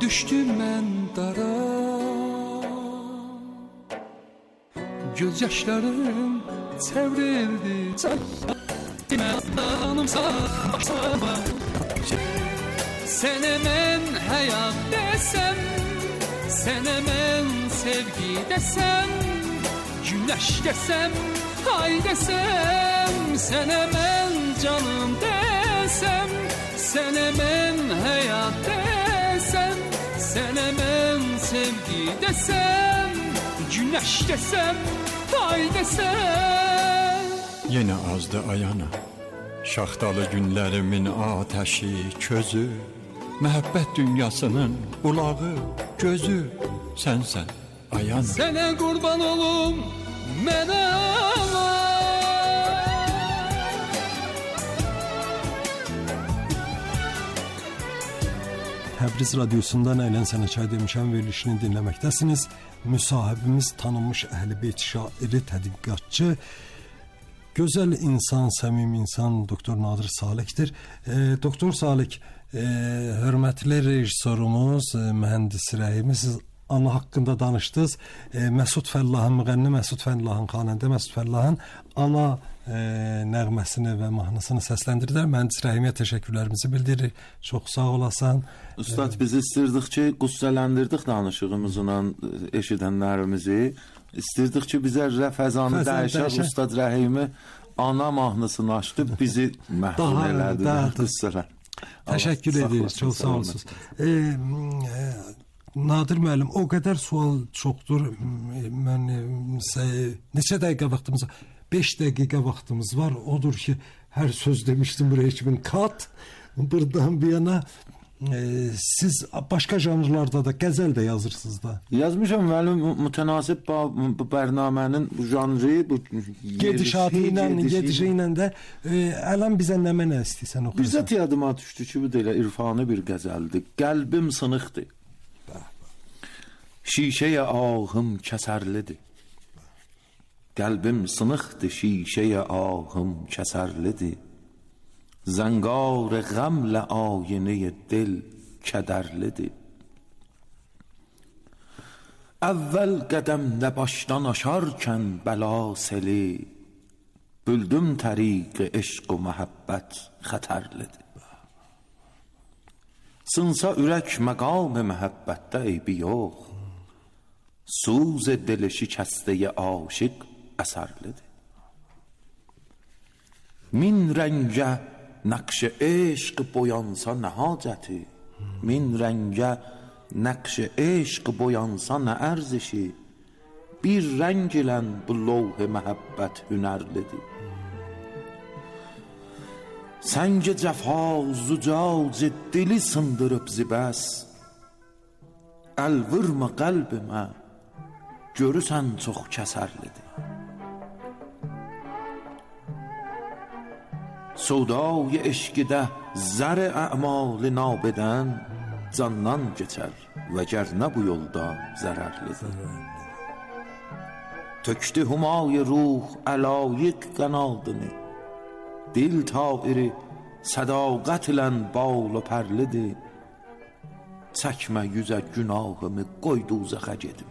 düşdüm mən dara. Göz yaşlarım çevrildi Sənə mən həyat desəm, sənə mən sevgi desəm, güneş desəm, ay desəm, sənə mən canım desəm, sənə mən həyat desəm, sənə mən sevgi desəm, güneş desəm, ay desəm. Yenə azdı ayana, şaxtalı günlərimin ateşi, közü, məhəbbət dünyasının qulağı, gözü, sənsən ayana. Sənə qurban olum mənə ana. Təbriz radyosundan Əylən Sənə Çay demişəm verilişini dinləməkdəsiniz. Müsahibimiz tanınmış Əhl-i-Beyt şairi, tədqiqatçı, gözəl insan, səmimi insan Doktor Nadir Salikdir. Doktor Salik, hörmətli rejissorumuz, mühəndis rəhimi, siz ana haqqında danışdınız. Məsud Fəllahın, müğənni Məsud Fəllahın, xanəndə Məsud Fəllahın ana nəğməsini və mahnısını səsləndirdilər. Mühəndis rəhimiyə təşəkkürlərimizi bildiririk. Çox sağ olasan. Ustad, bizi istirdik ki, qüssələndirdik danışığımızla eşidənlərimizi. İstirdik ki, bizə rəfəzanı dəyişər. Ustad rəhimi ana mahnısını açdı, bizi məhrum elədi. Qüssələn. Təşəkkür edirik. Çox sağ olsunuz. Nadir müəllim, o qədər sual çoxdur. Mən neçə dəqiqə vaxtımız var? 5 dəqiqə vaxtımız var. Odur ki, hər söz demişdim buraya kimin kat. Buradan bir yana siz başqa janrlarda da qəzəl də yazırsınız da. Yazmışam müəllim, mütənasib bu bərnamənin bu janrı, bu gedişatı ilə də ələn bizə nə mənə istəyirsən oxuyursan. Bizzət yadıma düşdü ki, bu da elə irfani bir qəzəldir. Qəlbim sınıqdır. Şişəyə ahım kəsərlidir. Qəlbim sınıqdır, şişəyə ahım kəsərlidir. Zəngar qəmlə ayinə dil kədərlidir. Əvvəl qədəmdə başdan aşarkən bəla seli, büldüm təriq eşq و məhəbbət xətərlidir. Sınsa ürək məqam məhəbbətdə eybi yox, suz dil şikəstəyə aşiq əsərlidir. Min rəngə nəqş eşq boyansa nə hacəti, min rəngə nəqş eşq boyansa nə ərzişi, bir rəng ilən bu lövh-i məhəbbət hünərlidir. Səng-i cəfa zucac dili sındırıb zibəs, əl vurma qəlbimə, görürsən çox kəsərlidir. Sodای eşqidə zər-i əmal nabədən candan keçər və gərnə bu yolda zərərlidir. Tökdü humayı ruh əlayiq qənadını, dil tairi sədaqət ilə bal و pərlidir. Çəkmə yüzə günahımı, qoy duzəxə gedim.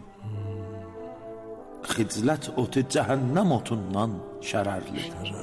Xiclət otu cəhənnəm otundan şərərlidir.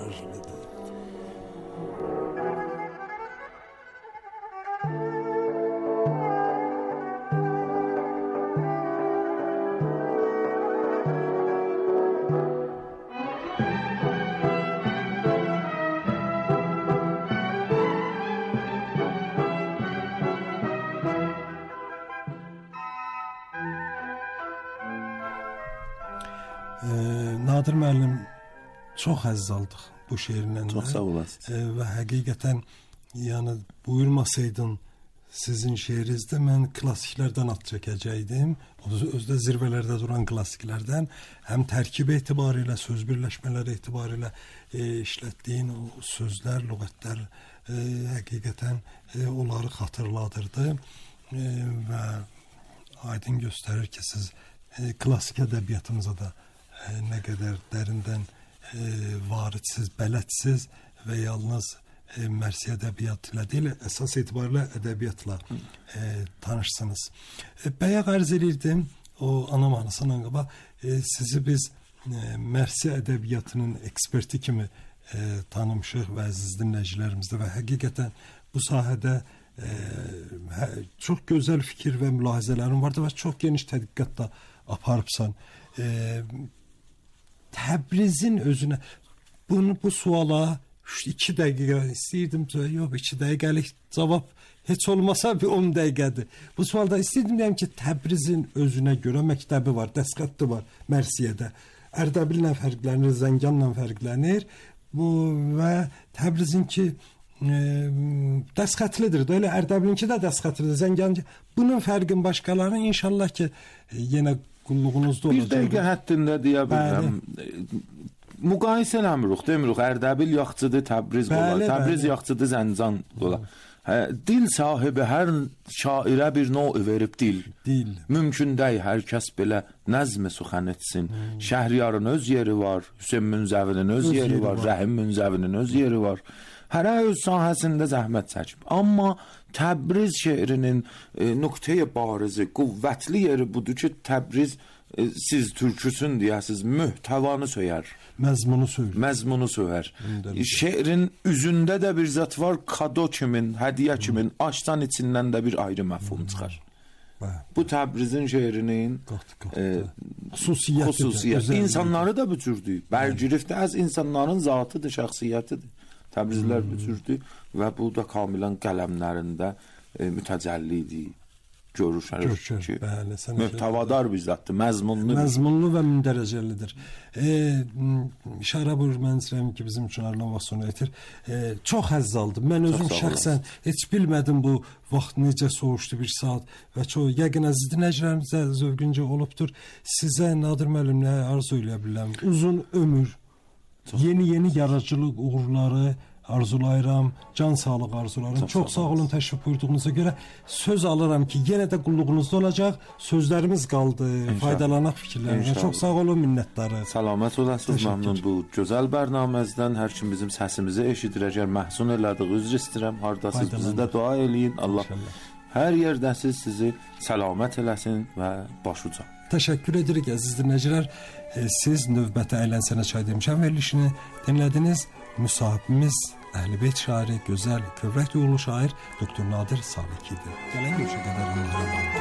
Nadir müəllim, çox həzz aldıq bu şeirlə. Çox sağ olasın. Və həqiqətən, yəni buyurmasaydın sizin şeirinizdə mən klassiklərdən ad çəkəcəkdim. Özdə zirvələrdə duran klassiklərdən, həm tərkib etibarilə, söz birləşmələri etibarilə işlətdiyin o sözlər, lüğətlər həqiqətən onları xatırladırdı və aydın göstərir ki, siz klassik ədəbiyyatımıza da nə qədər dərindən varitsiz, bələtsiz və yalnız Mərsi ədəbiyyatı ilə deyil, əsas etibarilə ədəbiyyatla tanışsınız. Bayaq arz edirdim, o ana mahnısından qabaq sizi biz Mərsi ədəbiyyatının eksperti kimi tanımışıq və əziz dinləyicilərimizdə və həqiqətən bu sahədə çox gözəl fikir və mülahizələrin vardı və çox geniş tədqiqat da aparıbsan. Təbrizin özünə bu suala 2 dəqiqə istəyirdim, yox 2 dəqiqəlik cavab heç olmasa bir 10 dəqiqədir. Bu sualda istəyirdim deyəm ki, Təbrizin özünə görə məktəbi var, dəsqatı var Mərsiyədə. Ərdəbillə fərqlənir, Zənganla fərqlənir. Bu və Təbrizinki dəsqatlidir. Elə Ərdəbilinki də dəsqatlidir, Zənganki. Bunun fərqin başqalarının inşallah ki, yenə qulluğunuzda olacaq. Bir dəqiqə həddində deyə bilirəm. Müqayisə eləmirik, demirik. Ərdəbil yaxçıdır, Təbriz olar. Təbriz yaxçıdır, Zəncan olar. Dil sahibi hər şairə bir növ verib dil. Mümkün deyil hər kəs belə nəzm suxan etsin. Şəhriyarın öz yeri var, Hüseyn Münzəvinin öz yeri var, Rəhim Münzəvinin öz yeri var. Hərə öz sahəsində zəhmət çəkib. Amma Təbriz şeirinin nöqtəyi barizi, qüvvətli yeri budur ki, Təbriz siz türküsün deyəsiz, mühtəvanı söyər. Məzmunu söyər. Şeirin üzündə də bir zat var, kado kimin, hədiyə kimin, açdan içindən də bir ayrı məfhum çıxar. Bu Təbrizin şeirinin xüsusiyyəti. İnsanları da bu cürdür. Bərgirifdə az insanların zatıdır, şəxsiyyətidir. Təbrizlər bu cürdür və bu da kamilən qələmlərində mütəcəllidir. Görüşər ki, mühtəvadar bir zətdir, məzmunlu və mündərəcəlidir. İşarə buyur, mən istəyirəm ki, bizim üçün ayrılan vaxt sona yetir. Çox həzz aldım. Mən özüm şəxsən heç bilmədim bu vaxt necə soğuşdu, bir saat və çox yəqin əziz dinləyicilərimizə zövqüncə olubdur. Sizə Nadir müəllimlə arzu eləyə bilirəm. Uzun ömür, yeni yaradıcılıq uğurları arzulayıram, can sağlığı arzulayıram. Çox sağ olun təşrif buyurduğunuza görə. Söz alıram ki, yenə də qulluğunuzda olacaq. Sözlərimiz qaldı, faydalanaq fikirlərinizdən. Çox sağ olun, minnətdarı. Salamat olasınız, məmnun bu gözəl bərnaməzdən. Hər kim bizim səsimizi eşidir, əgər məhsun elədik, üzr istəyirəm. Hardasınız, bizi də dua eləyin. Allah hər yerdəsiz sizi səlamət eləsin və başuca. Təşəkkür edirik, əziz dinləyicilər. Siz növbəti Əylənsənə çay demişəm verilişini dinlədiniz. Müsahibimiz Əhlibeyt şairi, gözəl, kövrək duyğulu şair Dr. Nadir Saliki idi. Gələn görüşə qədər anlayın.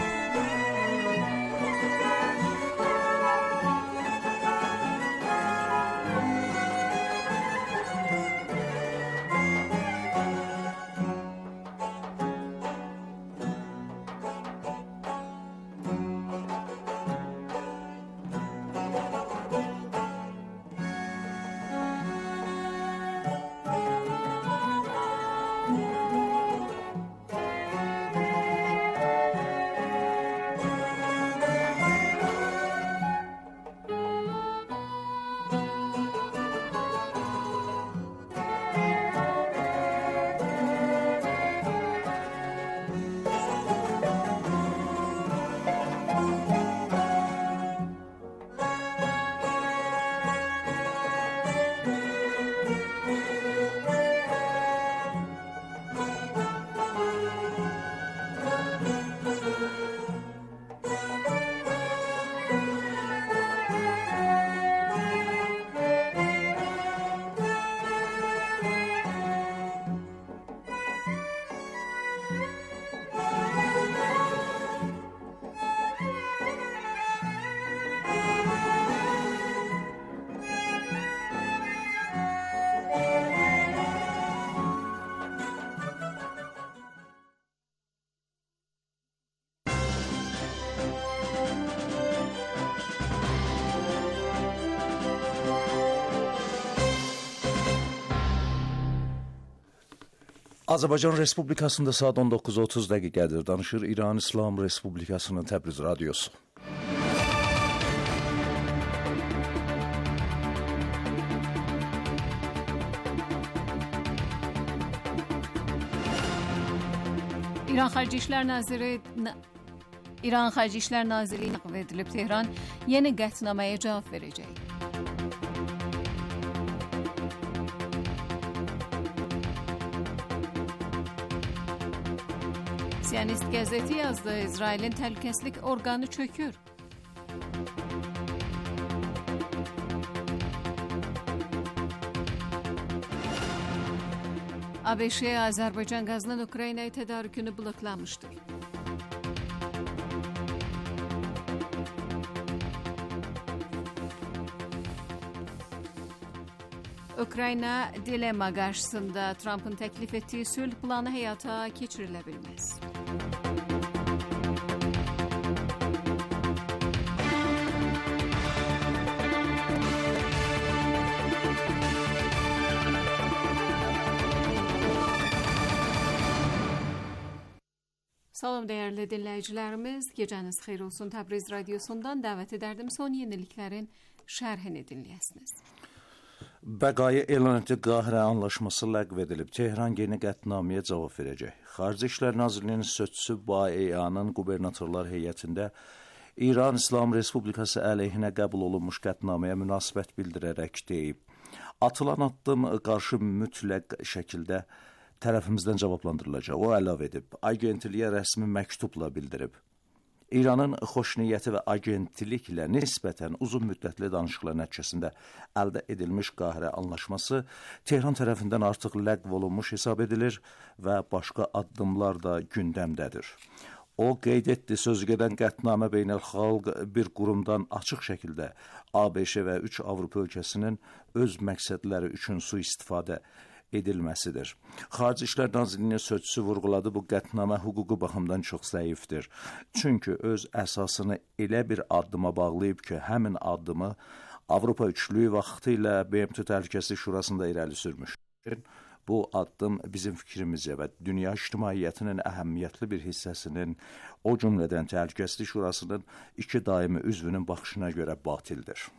Azərbaycan Respublikasında saat 19:30 dəqiqədir. Danışır İran İslam Respublikasının Təbriz radiosu. İran Xarici İşlər Nazirliyi ləğv edilib. Tehran yeni qətnaməyə cavab verəcək. Siyonist gazeti yazdı, İsrail'in təhlükəsizlik orqanı çökür. ABŞ Azərbaycan qazının Ukraynaya tədarükünü bloklamışdır. Ukrayna dilemma qarşısında Trump'ın təklif etdiyi sülh planı həyata keçirilə bilməz. Salam değerli dinleyicilerimiz, geceniz xeyir olsun. Təbriz Radyosu'ndan dəvət edərdim son yeniliklərin şərhini dinləyəsiniz. Bəqaya elan etdiyi Qahirə anlaşması ləğv edilib. Tehran yeni qətnaməyə cavab verəcək. Xarici İşlər Nazirliyinin sözçüsü BAEA-nın qubernatorlar heyətində İran İslam Respublikası əleyhinə qəbul olunmuş qətnaməyə münasibət bildirərək deyib. Atılan addım qarşı mütləq şəkildə tərəfimizdən cavablandırılacaq. O əlavə edib. Agentliyə rəsmi məktubla bildirib. İranın xoşniyyəti və agentliklə nisbətən uzun müddətli danışıqlar nəticəsində əldə edilmiş Qahirə anlaşması Tehran tərəfindən artıq ləğv olunmuş hesab edilir və başqa addımlar da gündəmdədir. O qeyd etdi, sözügedən qətnamə beynəlxalq bir qurumdan açıq şəkildə ABŞ və 3 Avropa ölkəsinin öz məqsədləri üçün sui-istifadə edilməsidir. Xarici İşlər Nazirliyinin sözçüsü vurğuladı, bu qətnamə hüquqi baxımdan çox zəifdir. Çünki öz əsasını elə bir addıma bağlayıb ki, həmin addımı Avropa üçlüyü vaxtı ilə BMT Təhlükəsizlik Şurasında irəli sürmüş. Bu addım bizim fikrimizcə və dünya ictimaiyyətinin əhəmiyyətli bir hissəsinin, o cümlədən Təhlükəsizlik Şurasının 2 daimi üzvünün baxışına görə batildir.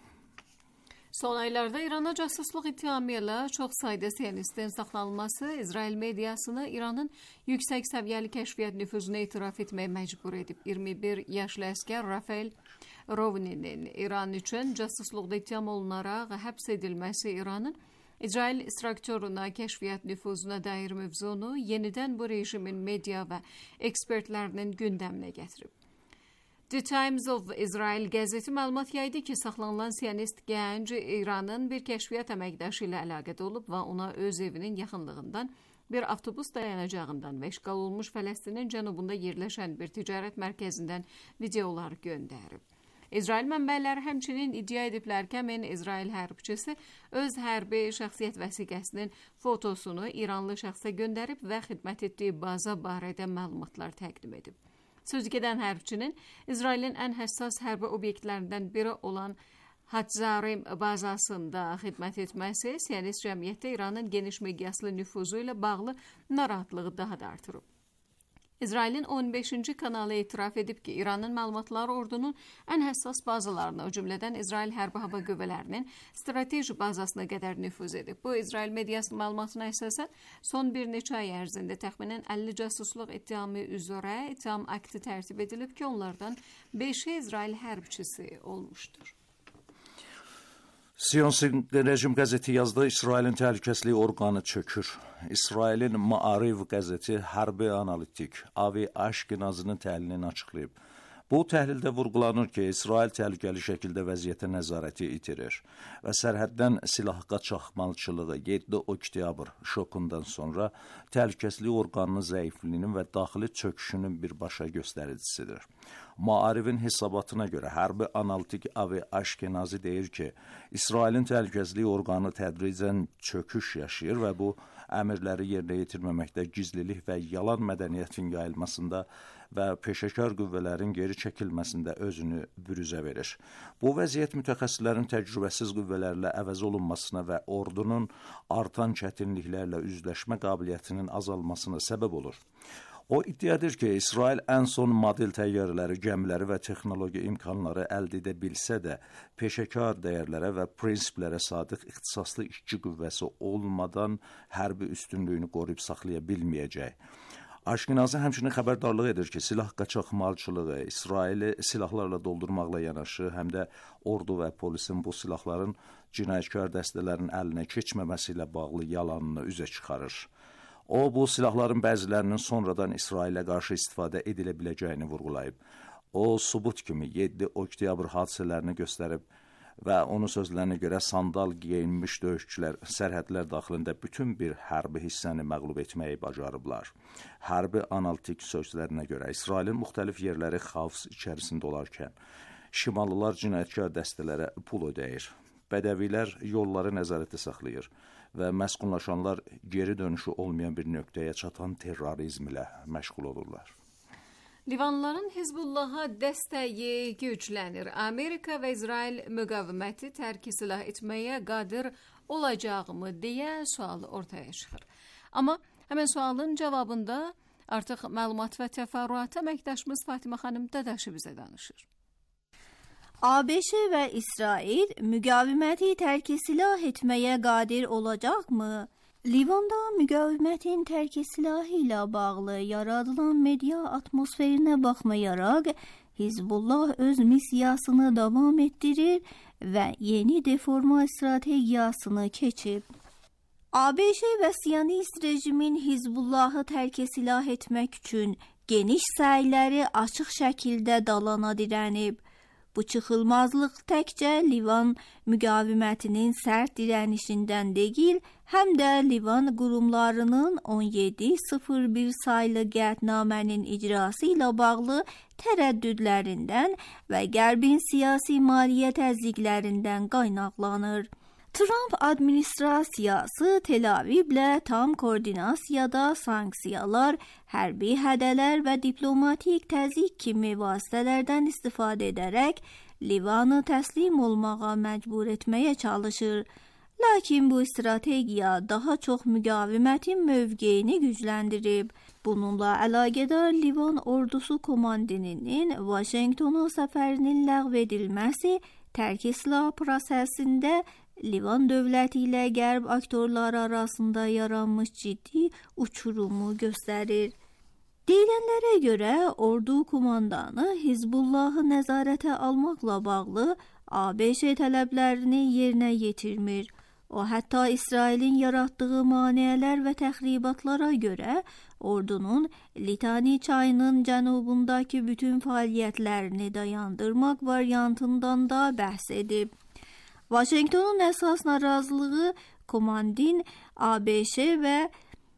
Son aylarda İrana casusluq ittihamı ilə çox sayda siyonistin saxlanılması İsrail mediasını İranın yüksək səviyyəli kəşfiyyat nüfuzunu etiraf etməyə məcbur edib. 21 yaşlı əskər Rafael Rovninin İran üçün casusluqda ittiham olunaraq həbs edilməsi İranın İsrail strukturuna, kəşfiyyat nüfuzuna dair mövzunu yenidən bu rejimin media və ekspertlərinin gündəminə gətirib. The Times of Israel qəzeti məlumat yaydı ki, saxlanılan siyonist gənc İranın bir kəşfiyyat əməkdaşı ilə əlaqədə olub və ona öz evinin yaxınlığından bir avtobus dayanacağından və işğal olunmuş Fələstinin cənubunda yerləşən bir ticarət mərkəzindən videolar göndərib. İsrail mənbələri həmçinin iddia ediblər ki, həmin İsrail hərbçisi öz hərbi şəxsiyyət vəsiqəsinin fotosunu İranlı şəxsə göndərib və xidmət etdiyi baza barədə məlumatlar təqdim edib. Sözügedən hərbçinin İsrailin ən həssas hərbi obyektlərindən biri olan Hatzarim bazasında xidmət etməsi siyonist cəmiyyətdə İranın geniş miqyaslı nüfuzu ilə bağlı narahatlığı daha da artırıb. İsrailin 15-ci kanalı etiraf edib ki, İranın məlumatları ordunun ən həssas bazalarına, o cümlədən İsrail Hərbi Hava Qüvvələrinin strateji bazasına qədər nüfuz edib. Bu, İsrail mediasının məlumatına əsasən son bir neçə ay ərzində təxminən 50 casusluq ittihamı üzrə ittiham akti tərtib edilib ki, onlardan 5-i İsrail hərbçisi olmuşdur. Siyonist rejim qəzeti yazdı, İsrailin təhlükəsizlik orqanı çökür. İsrailin Maariv qəzeti hərbi analitik Avi Ashkenazinin təhlilini açıqlayıb. Bu təhlildə vurğulanır ki, İsrail təhlükəli şəkildə vəziyyətə nəzarəti itirir və sərhəddən silah qaçaqmalçılığı 7 oktyabr şokundan sonra təhlükəsizlik orqanının zəifliyinin və daxili çöküşünün birbaşa göstəricisidir. Maarivin hesabatına görə hərbi analitik Avi Ashkenazi deyir ki, İsrailin təhlükəsizlik orqanı tədricən çöküş yaşayır və bu əmrləri yerinə yetirməməkdə gizlilik və yalan mədəniyyətin yayılmasında və peşəkar qüvvələrin geri çəkilməsində özünü bürüzə verir. Bu vəziyyət mütəxəssislərin təcrübəsiz qüvvələrlə əvəz olunmasına və ordunun artan çətinliklərlə üzləşmə qabiliyyətinin azalmasına səbəb olur. O iddia edir ki, İsrail ən son model təyyarələri, gəmiləri və texnologiya imkanları əldə edə bilsə də, peşəkar dəyərlərə və prinsiplərə sadiq ixtisaslı işçi qüvvəsi olmadan hərbi üstünlüyünü qoruyub saxlaya bilməyəcək. Ashkenazi həmçinin xəbərdarlıq edir ki, silah qaçaqmalçılığı İsraili silahlarla doldurmaqla yanaşı, həm də ordu və polisin bu silahların cinayətkar dəstələrin əlinə keçməməsi ilə bağlı yalanını üzə çıxarır. O, bu silahların bəzilərinin sonradan İsrailə qarşı istifadə edilə biləcəyini vurğulayıb. O, sübut kimi 7 oktyabr hadisələrini göstərib və onun sözlərinə görə sandal geyinmiş döyüşçülər sərhədlər daxilində bütün bir hərbi hissəni məğlub etməyi bacarıblar. Hərbi analitik sözlərinə görə İsrailin müxtəlif yerləri xavf içərisində olarkən şimallılar cinayətkar dəstələrə pul ödəyir. Bədəvilər yolları nəzarətdə saxlayır və məskunlaşanlar geri dönüşü olmayan bir nöqtəyə çatan terrorizm ilə məşğul olurlar. Livanlıların Hizbullaha dəstəyi güclənir. Amerika və İsrail müqaviməti tərki silah etməyə qadir olacaqmı deyə sual ortaya çıxır. Amma həmən sualın cavabında artıq məlumat və təfərrüata əməkdaşımız Fatimə xanım Dadaşı bizə danışır. ABŞ və İsrail müqaviməti tərki silah etməyə qadir olacaqmı? Livanda müqavimətin tərki silahı ilə bağlı yaradılan media atmosferinə baxmayaraq, Hizbullah öz missiyasını davam etdirir və yeni deforma strategiyasını keçib. ABŞ və Siyonist rejimin Hizbullahı tərki silah etmək üçün geniş səyləri açıq şəkildə dalana dirənib. Bu çıxılmazlıq təkcə Livan müqavimətinin sərt dirənişindən deyil, həm də Livan qurumlarının 1701 saylı qətnamənin icrası ilə bağlı tərəddüdlərindən və Qərbin siyasi maliyyə təzyiqlərindən qaynaqlanır. Trump administrasiyası Tel Avivlə tam koordinasiyada sanksiyalar, hərbi hədələr və diplomatik təzyiq kimi vasitələrdən istifadə edərək Livanı təslim olmağa məcbur etməyə çalışır. Lakin bu strategiya daha çox müqavimətin mövqeyini gücləndirib. Bununla əlaqədar Livan ordusu komandininin Vaşinqtona səfərinin ləğv edilməsi tərki silah prosesində Livan dövləti ilə Qərb aktorları arasında yaranmış ciddi uçurumu göstərir. Deyilənlərə görə ordu komandanı Hizbullahı nəzarətə almaqla bağlı ABŞ tələblərini yerinə yetirmir. O, hətta İsrailin yaratdığı maneələr və təxribatlara görə ordunun Litani çayının cənubundakı bütün fəaliyyətlərini dayandırmaq variantından da bəhs edib. Vaşinqtonun əsas narazılığı komandin ABŞ və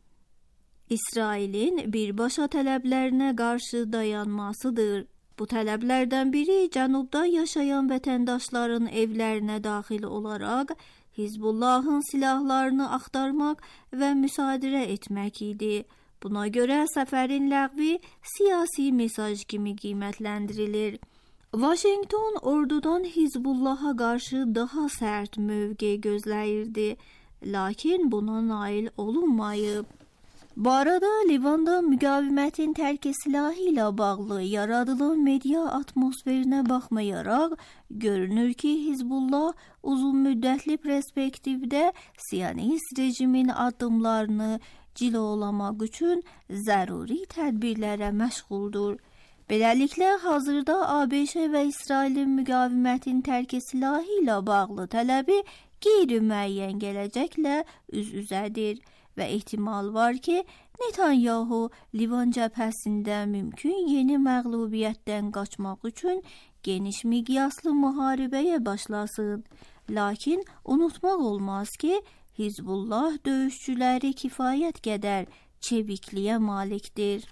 İsrailin birbaşa tələblərinə qarşı dayanmasıdır. Bu tələblərdən biri cənubda yaşayan vətəndaşların evlərinə daxil olaraq Hizbullahın silahlarını axtarmaq və müsadirə etmək idi. Buna görə səfərin ləğvi siyasi mesaj kimi qiymətləndirilir. Vaşinqton ordudan Hizbullaha qarşı daha sərt mövqe gözləyirdi, lakin buna nail olunmayıb. Bu arada Livanda müqavimətin tərki silahı ilə bağlı yaradılan media atmosferinə baxmayaraq, görünür ki, Hizbullah uzun müddətli perspektivdə Siyonist rejimin addımlarını cilolamaq üçün zəruri tədbirlərə məşğuldur. Beləliklə, hazırda ABŞ və İsrailin müqavimətin tərki silahı ilə bağlı tələbi qeyri-müəyyən gələcəklə üz-üzədir və ehtimal var ki, Netanyahu Livan cəbhəsində mümkün yeni məğlubiyyətdən qaçmaq üçün geniş miqyaslı müharibəyə başlasın. Lakin unutmaq olmaz ki, Hizbullah döyüşçüləri kifayət qədər çevikliyə malikdir.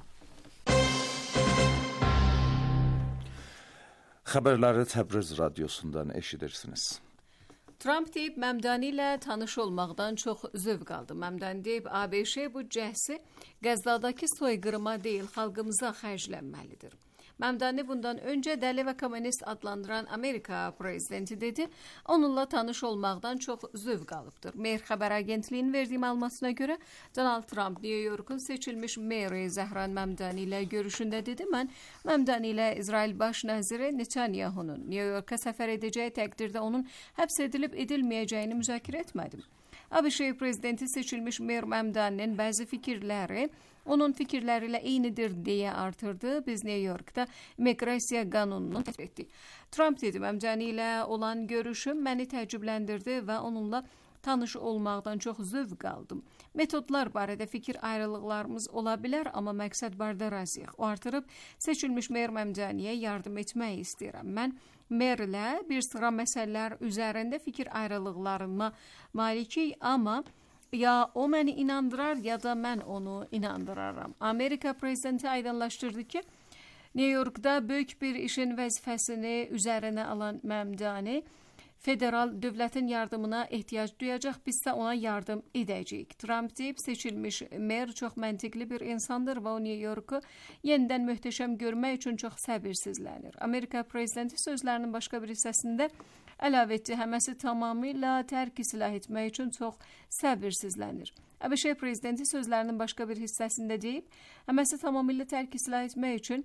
Xəbərləri Təbriz radiosundan eşidirsiniz. Trump deyib, Məmdani ilə tanış olmaqdan çox zövq aldı. Məmdani deyib, ABŞ bu cəhsi Qəzzadakı soyqırıma deyil, xalqımıza xərclənməlidir. Məmdani bundan öncə dəli və kommunist adlandıran Amerika prezidenti dedi, onunla tanış olmaqdan çox zövq alıbdır. Mehr xəbər agentliyinin verdiyi məlumatına görə Donald Trump New Yorkun seçilmiş meri Zəhran Məmdani ilə görüşündə dedi, mən Məmdani ilə İsrail baş naziri Netanyahunun New Yorka səfər edəcəyi təqdirdə onun həbs edilib edilməyəcəyini müzakirə etmədim. ABŞ prezidenti seçilmiş Mer Məmdaninin bəzi fikirləri onun fikirləri ilə eynidir deyə artırdı. Biz New Yorkda miqrasiya qanununu tətbiq etdik. Trump dedi, Məmdani ilə olan görüşüm məni təəccübləndirdi və onunla tanış olmaqdan çox zövq aldım. Metodlar barədə fikir ayrılıqlarımız ola bilər, amma məqsəd barədə razıyıq. O artırıb seçilmiş Mer Məmdaniyə yardım etmək istəyirəm. Mən Merlə bir sıra məsələlər üzərində fikir ayrılıqlarıma malikik, amma ya o məni inandırar ya da mən onu inandıraram. Amerika prezidenti aydınlaşdırdı ki, New Yorkda böyük bir işin vəzifəsini üzərinə alan Məmdani federal dövlətin yardımına ehtiyac duyacaq, biz isə ona yardım edəcəyik. Trump deyib, seçilmiş mer çox məntiqli bir insandır və o New Yorku yenidən möhtəşəm görmək üçün çox səbirsizlənir. Amerika prezidenti sözlərinin başqa bir hissəsində əlavə etdi, Həməsi tamamilə tərk silah etmək üçün çox səbirsizlənir. ABŞ prezidenti sözlərinin başqa bir hissəsində deyib, Həməsi tamamilə tərk silah etmək üçün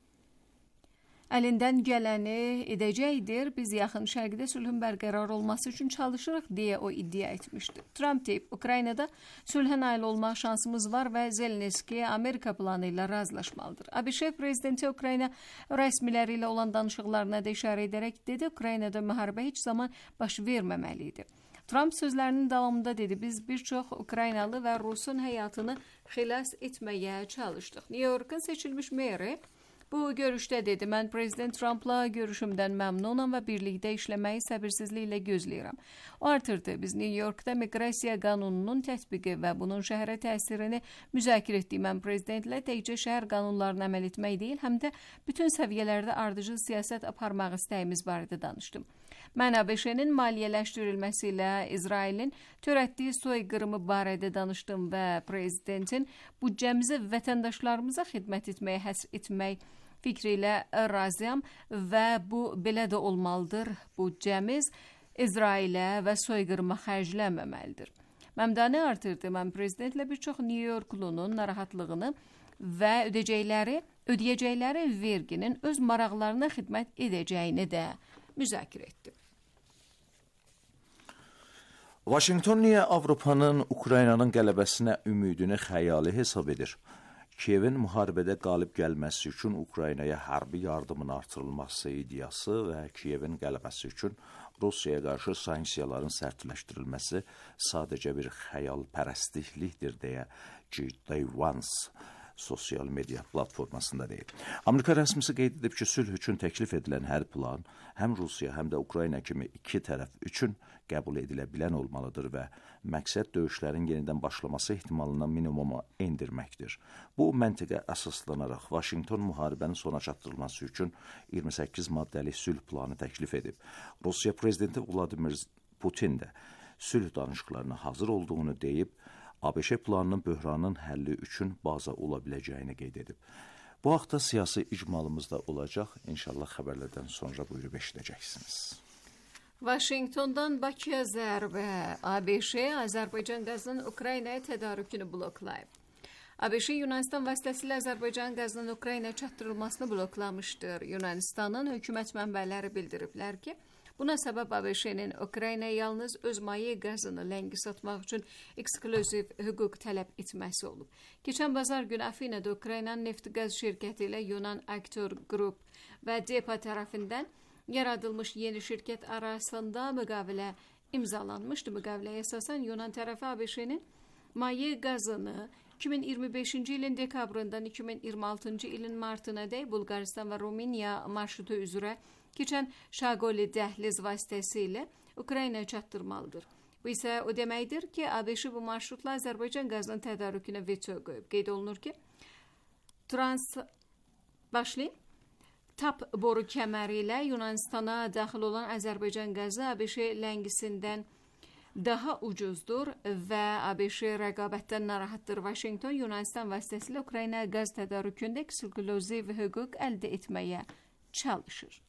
əlindən gələni edəcəkdir. Biz yaxın şərqdə sülhün bərqərar olması üçün çalışırıq deyə o iddia etmişdi. Trump deyib, Ukraynada sülhə nail olmaq şansımız var və Zelenski Amerika planı ilə razılaşmalıdır. ABŞ prezidenti Ukrayna rəsmiləri ilə olan danışıqlarına da işarə edərək dedi, Ukraynada müharibə heç zaman baş verməməli idi. Trump sözlərinin davamında dedi, biz bir çox Ukraynalı və Rusun həyatını xilas etməyə çalışdıq. New York'un seçilmiş meri bu görüşdə dedi, mən prezident Trump'la görüşümdən məmnunam və birlikdə işləməyi səbirsizliklə gözləyirəm. O artırdı, biz New York'da miqrasiya qanununun tətbiqi və bunun şəhərə təsirini müzakirə etdik. Mən prezidentlə təkcə şəhər qanunlarını əməl etmək deyil, həm də bütün səviyyələrdə ardıcıl siyasət aparmaq istəyimiz barədə danışdım. Mən ABŞ-nin maliyyələşdirilməsi ilə İsrailin törətdiyi soyqırımı barədə danışdım və prezidentin büdcəmizi vətəndaşlarımıza xidmət etməyə həsr etmək fikri ilə razıyam və bu belə də olmalıdır. Büdcəmiz İsrailə və soyqırıma xərclənməməlidir. Məmdani artırdı, mən prezidentlə bir çox New Yorklunun narahatlığını və ödəyəcəkləri verginin öz maraqlarına xidmət edəcəyini də müzakirə etdi. Vaşinqton niyə Avropanın Ukraynanın qələbəsinə ümidini xəyali hesab edir? Kiyevin müharibədə qalib gəlməsi üçün Ukraynaya hərbi yardımın artırılması ideyası və Kiyevin qələbəsi üçün Rusiyaya qarşı sanksiyaların sərtləşdirilməsi sadəcə bir xəyalpərəstlikdir deyə J.D. Vance sosial media platformasında deyib. Amerika rəsmisi qeyd edib ki, sülh üçün təklif edilən hər plan həm Rusiya, həm də Ukrayna kimi iki tərəf üçün qəbul edilə bilən olmalıdır və məqsəd döyüşlərin yenidən başlaması ehtimalını minimuma endirməkdir. Bu məntiqə əsaslanaraq Vaşinqton müharibənin sona çatdırılması üçün 28 maddəli sülh planı təklif edib. Rusiya prezidenti Vladimir Putin də sülh danışıqlarına hazır olduğunu deyib, ABŞ planının böhranın həlli üçün baza ola biləcəyini qeyd edib. Bu haqda siyasi icmalımız da olacaq. İnşallah xəbərlərdən sonra buyurub eşidəcəksiniz. Vaşinqtondan Bakıya zərbə. ABŞ Azərbaycan qazının Ukraynaya tədarükünü bloklayıb. ABŞ Yunanistan vasitəsilə Azərbaycan qazının Ukraynaya çatdırılmasını bloklamışdır. Yunanistanın hökumət mənbələri bildiriblər ki, buna səbəb ABŞ-nin Ukraynaya yalnız öz maye qazını ləngi satmaq üçün eksklüziv hüquq tələb etməsi olub. Keçən bazar günü Afinada Ukraynanın neft-qaz şirkəti ilə Yunan Aktor Group və DEPA tərəfindən yaradılmış yeni şirkət arasında müqavilə imzalanmışdı. Müqaviləyə əsasən Yunan tərəfi ABŞ-nin maye qazını 2025-ci ilin dekabrından 2026-cı ilin martınadək Bulqaristan və Rumıniya marşrutu üzrə keçən Şaqoli dəhliz vasitəsilə Ukraynaya çatdırmalıdır. Bu isə o deməkdir ki, ABŞ bu marşrutla Azərbaycan qazının tədarükünə veto qoyub. Qeyd olunur ki, TAP boru kəməri ilə Yunanistana daxil olan Azərbaycan qazı ABŞ ləngisindən daha ucuzdur və ABŞ rəqabətdən narahatdır. Vaşinqton Yunanistan vasitəsilə Ukrayna qaz tədarükündə eksklüziv hüquq əldə etməyə çalışır.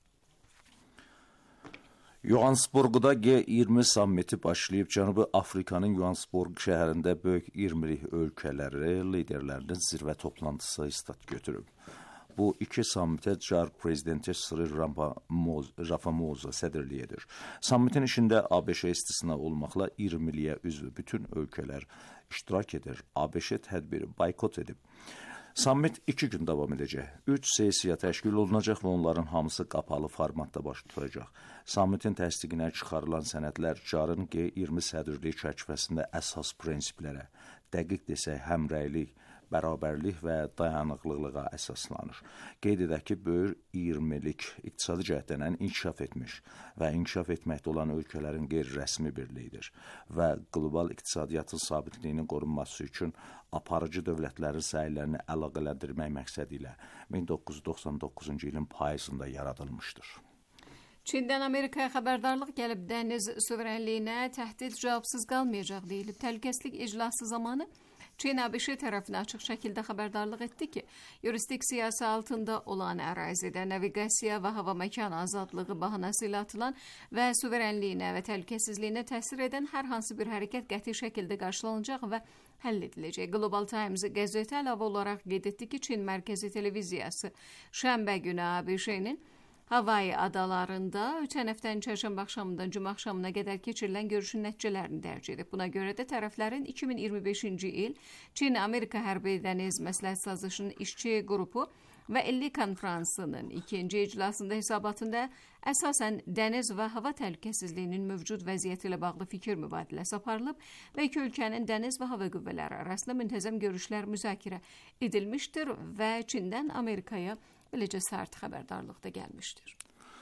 Johannesburgda G20 sammiti başlayıb. Cənubi Afrikanın Johannesburg şəhərində böyük 20 ölkələri liderlərinin zirvə toplantısı istat götürüb. Bu iki sammitə CAR prezidenti Cyril Ramaphosa sədrlik edir. Sammitin işində ABŞ istisna olmaqla 20-liyə üzv bütün ölkələr iştirak edir. ABŞ tədbiri boykot edib. Sammit 2 gün davam edəcək. 3 sessiya təşkil olunacaq və onların hamısı qapalı formatda baş tutacaq. Sammitin təsdiqinə çıxarılan sənədlər CAR-ın G20 sədrlik çərçivəsində əsas prinsiplərə, dəqiq desək həmrəylik, bərabərlik və dayanıqlılığa əsaslanır. Qeyd edək ki, böyük 20-lik iqtisadi cəhətdən inkişaf etmiş və inkişaf etməkdə olan ölkələrin qeyri-rəsmi birliyidir və qlobal iqtisadiyyatın sabitliyinin qorunması üçün aparıcı dövlətlərin səylərini əlaqələndirmək məqsədi ilə 1999-cu ilin payızında yaradılmışdır. Çindən Amerikaya xəbərdarlıq gəlib, dəniz suverenliyinə təhdid cavabsız qalmayacaq deyilib. Təhlükəsizlik iclası zamanı Çin ABŞ tərəfinə açıq şəkildə xəbərdarlıq etdi ki, yurisdiksiyası altında olan ərazidə naviqasiya və hava məkanı azadlığı bəhanəsi ilə atılan və suverenliyinə və təhlükəsizliyinə təsir edən hər hansı bir hərəkət qəti şəkildə qarşılanacaq və həll ediləcək. Global Times qəzeti əlavə olaraq qeyd etdi ki, Çin mərkəzi televiziyası şənbə günü ABŞ-nin Havai adalarında ötən həftənin çərşənbə axşamından cümə axşamına qədər keçirilən görüşün nəticələrini dərc edib. Buna görə də tərəflərin 2025-ci il Çin-Amerika hərbi dəniz məsləhət sazişinin işçi qrupu və 50 konfransının ikinci iclasında hesabatında əsasən dəniz və hava təhlükəsizliyinin mövcud vəziyyəti ilə bağlı fikir mübadiləsi aparılıb və iki ölkənin dəniz və hava qüvvələri arasında müntəzəm görüşlər müzakirə edilmişdir və Çindən Amerikaya beləcə sərt xəbərdarlıq da gəlmişdir.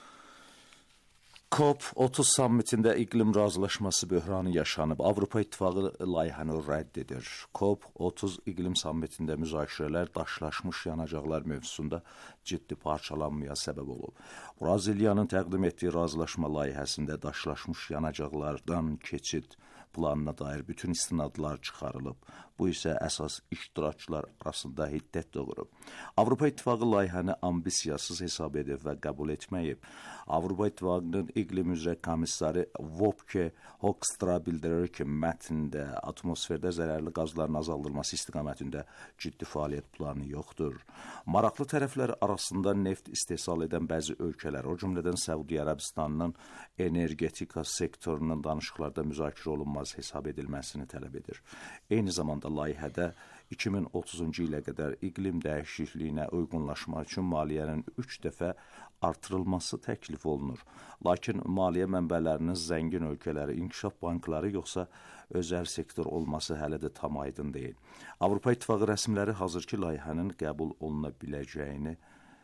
COP30 sammitində iqlim razılaşması böhranı yaşanıb. Avropa İttifaqı layihəni rədd edir. COP30 iqlim sammitində müzakirələr daşlaşmış yanacaqlar mövzusunda ciddi parçalanmaya səbəb olub. Braziliyanın təqdim etdiyi razılaşma layihəsində daşlaşmış yanacaqlardan keçid planına dair bütün istinadlar çıxarılıb. Bu isə əsas iştirakçılar arasında hiddət doğurub. Avropa İttifaqı layihəni ambisiyasız hesab edib və qəbul etməyib. Avropa İttifaqının iqlim üzrə komissarı Wopke Hoekstra bildirir ki, mətndə atmosferdə zərərli qazların azaldılması istiqamətində ciddi fəaliyyət planı yoxdur. Maraqlı tərəflər arasında neft istehsal edən bəzi ölkələr, o cümlədən Səudiyyə Ərəbistanının energetika sektorunun danışıqlarda müzakirə olunmaz hesab edilməsini tələb edir. Eyni zamanda layihədə 2030-cu ilə qədər iqlim dəyişikliyinə uyğunlaşmaq üçün maliyyənin 3 dəfə artırılması təklif olunur. Lakin maliyyə mənbələrinin zəngin ölkələri, inkişaf bankları yoxsa özəl sektor olması hələ də tam aydın deyil. Avropa İttifaqı rəsmiləri hazırki layihənin qəbul oluna biləcəyini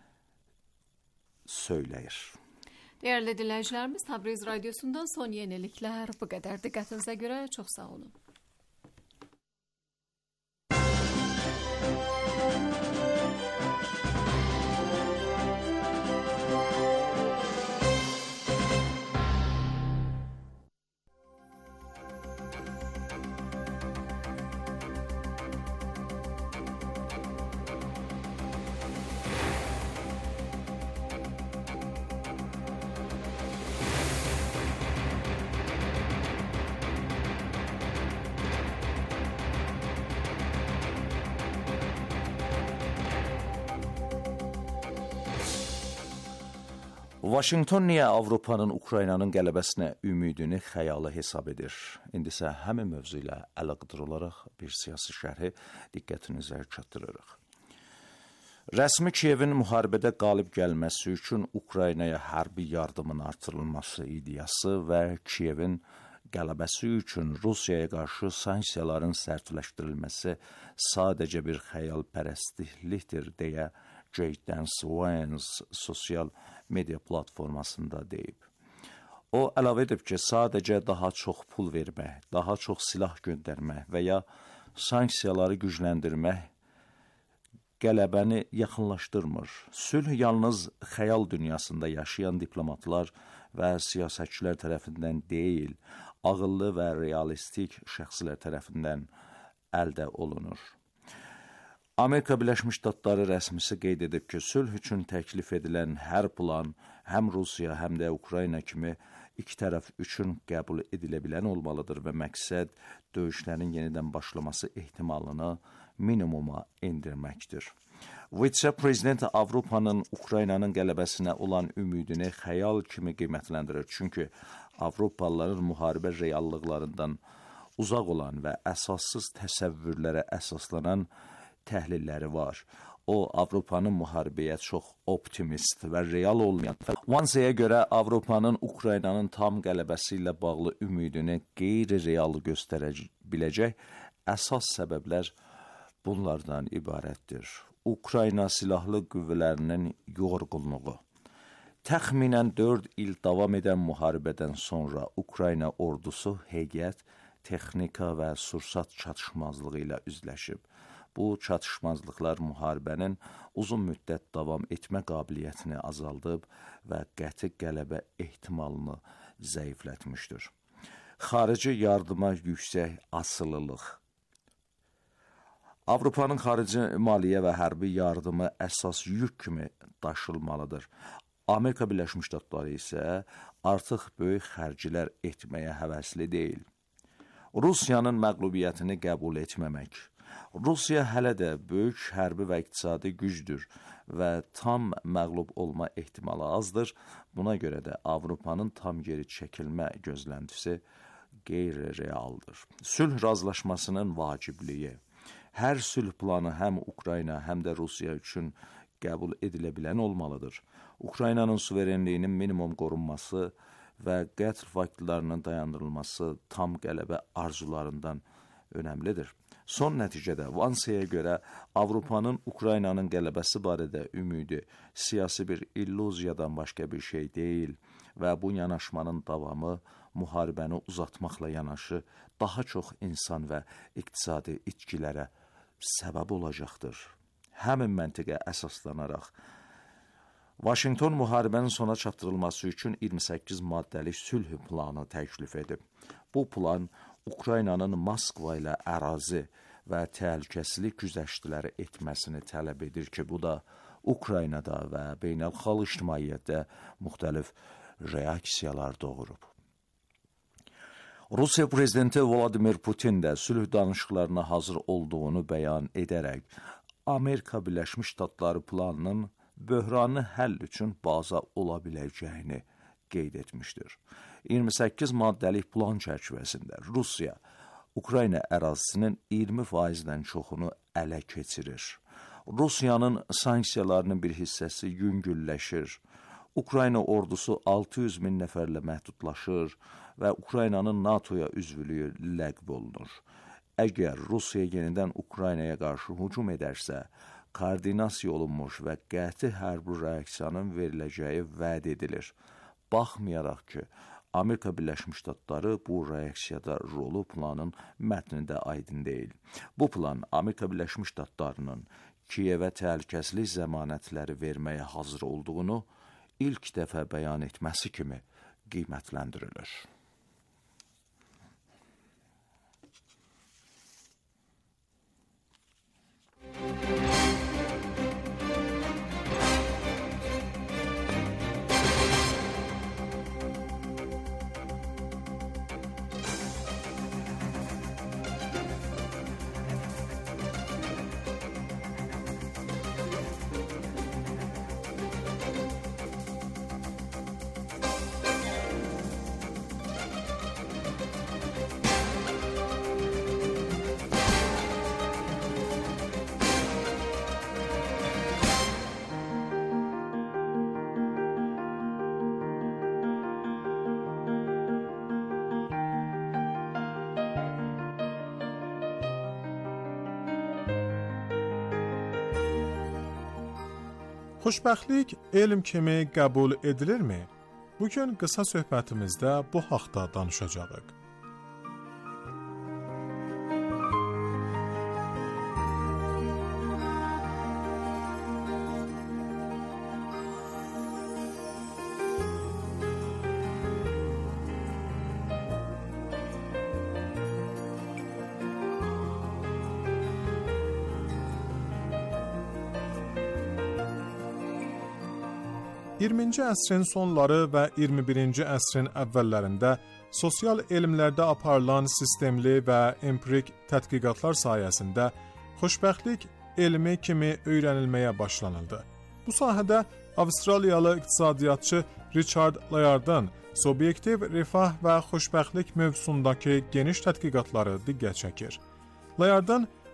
söyləyir. Dəyərli dinləyicilərimiz, Təbriz radiosundan son yeniliklər bu qədər. Diqqətinizə görə çox sağ olun. Vaşinqton niyə Avropanın Ukraynanın qələbəsinə ümidini xəyalı hesab edir? İndi isə həmin mövzu ilə əlaqədar olaraq bir siyasi şərhi diqqətinizə çatdırırıq. Rəsmi Kiyevin müharibədə qalib gəlməsi üçün Ukraynaya hərbi yardımın artırılması ideyası və Kiyevin qələbəsi üçün Rusiyaya qarşı sanksiyaların sərtləşdirilməsi sadəcə bir xəyalpərəstlikdir deyə Jayden Swans sosial media platformasında deyib. O əlavə edib ki, sadəcə daha çox pul vermək, daha çox silah göndərmək və ya sanksiyaları gücləndirmək qələbəni yaxınlaşdırmır. Sülh yalnız xəyal dünyasında yaşayan diplomatlar və siyasətçilər tərəfindən deyil, ağıllı və realistik şəxslər tərəfindən əldə olunur. Amerika Birləşmiş Ştatları rəsmisi qeyd edib ki, sülh üçün təklif edilən hər plan həm Rusiya, həm də Ukrayna kimi iki tərəf üçün qəbul edilə bilən olmalıdır və məqsəd döyüşlərin yenidən başlaması ehtimalını minimuma endirməkdir. Vitse-prezident Avropanın Ukraynanın qələbəsinə olan ümidini xəyal kimi qiymətləndirir, çünki Avropalıların müharibə reallıqlarından uzaq olan və əsassız təsəvvürlərə əsaslanan təhlilləri var. O, Avropanın müharibəyə çox optimist və real olmayan. Vansaya görə Avropanın Ukraynanın tam qələbəsi ilə bağlı ümidini qeyri-real göstərə biləcək əsas səbəblər bunlardan ibarətdir. Ukrayna silahlı qüvvələrinin yorğunluğu. Təxminən 4 il davam edən müharibədən sonra Ukrayna ordusu heyət, texnika və sursat çatışmazlığı ilə üzləşib. Bu çatışmazlıqlar müharibənin uzun müddət davam etmə qabiliyyətini azaldıb və qəti qələbə ehtimalını zəiflətmişdir. Xarici yardıma yüksək asılılıq. Avropanın xarici maliyyə və hərbi yardımı əsas yük kimi daşılmalıdır. Amerika Birləşmiş Ştatları isə artıq böyük xərclər etməyə həvəsli deyil. Rusiyanın məğlubiyyətini qəbul etməmək. Rusiya hələ də böyük hərbi və iqtisadi gücdür və tam məğlub olma ehtimalı azdır. Buna görə də Avropanın tam geri çəkilmə gözləntisi qeyri-realdır. Sülh razılaşmasının vacibliyi. Hər sülh planı həm Ukrayna, həm də Rusiya üçün qəbul edilə bilən olmalıdır. Ukraynanın suverenliyinin minimum qorunması və qətl faktlarının dayandırılması tam qələbə arzularından önəmlidir. Son nəticədə Vansaya görə Avropanın Ukraynanın qələbəsi barədə ümidi siyasi bir illüziyadan başqa bir şey deyil və bu yanaşmanın davamı müharibəni uzatmaqla yanaşı daha çox insan və iqtisadi itkilərə səbəb olacaqdır. Həmin məntiqə əsaslanaraq Vaşinqton müharibənin sona çatdırılması üçün 28 maddəlik sülh planı təklif edib. Bu plan Ukraynanın Moskva ilə ərazi və təhlükəsizlik güzəştləri etməsini tələb edir ki, bu da Ukraynada və beynəlxalq ictimaiyyətdə müxtəlif reaksiyalar doğurub. Rusiya prezidenti Vladimir Putin də sülh danışıqlarına hazır olduğunu bəyan edərək, Amerika Birləşmiş Ştatları planının böhranı həll üçün baza ola biləcəyini qeyd etmişdir. 28 maddəlik plan çərçivəsində Rusiya, Ukrayna ərazisinin 20%-dən çoxunu ələ keçirir. Rusiyanın sanksiyalarının bir hissəsi yüngülləşir. Ukrayna ordusu 600 min nəfərlə məhdudlaşır və Ukraynanın NATO-ya üzvlüyü ləğv olunur. Əgər Rusiya yenidən Ukraynaya qarşı hücum edərsə, koordinasiya olunmuş və qəti hərbi reaksiyanın veriləcəyi vəd edilir. Baxmayaraq ki, Amerika Birləşmiş Ştatları bu reaksiyada rolu planın mətnində aydın deyil. Bu plan Amerika Birləşmiş Ştatlarının Kiyevə təhlükəsizlik zəmanətləri verməyə hazır olduğunu ilk dəfə bəyan etməsi kimi qiymətləndirilir. Xoşbəxtlik elm kimi qəbul edilirmi? Bugün qısa söhbətimizdə bu haqda danışacağıq. –20-ci əsrin sonları və 21-ci əsrin əvvəllərində sosial elmlərdə aparılan sistemli və empirik tədqiqatlar sayəsində xoşbəxtlik elmi kimi öyrənilməyə başlanıldı. Bu sahədə Avstraliyalı iqtisadiyyatçı Richard Layardın subyektiv rifah və xoşbəxtlik mövzusundakı geniş tədqiqatları diqqət çəkir. Layardın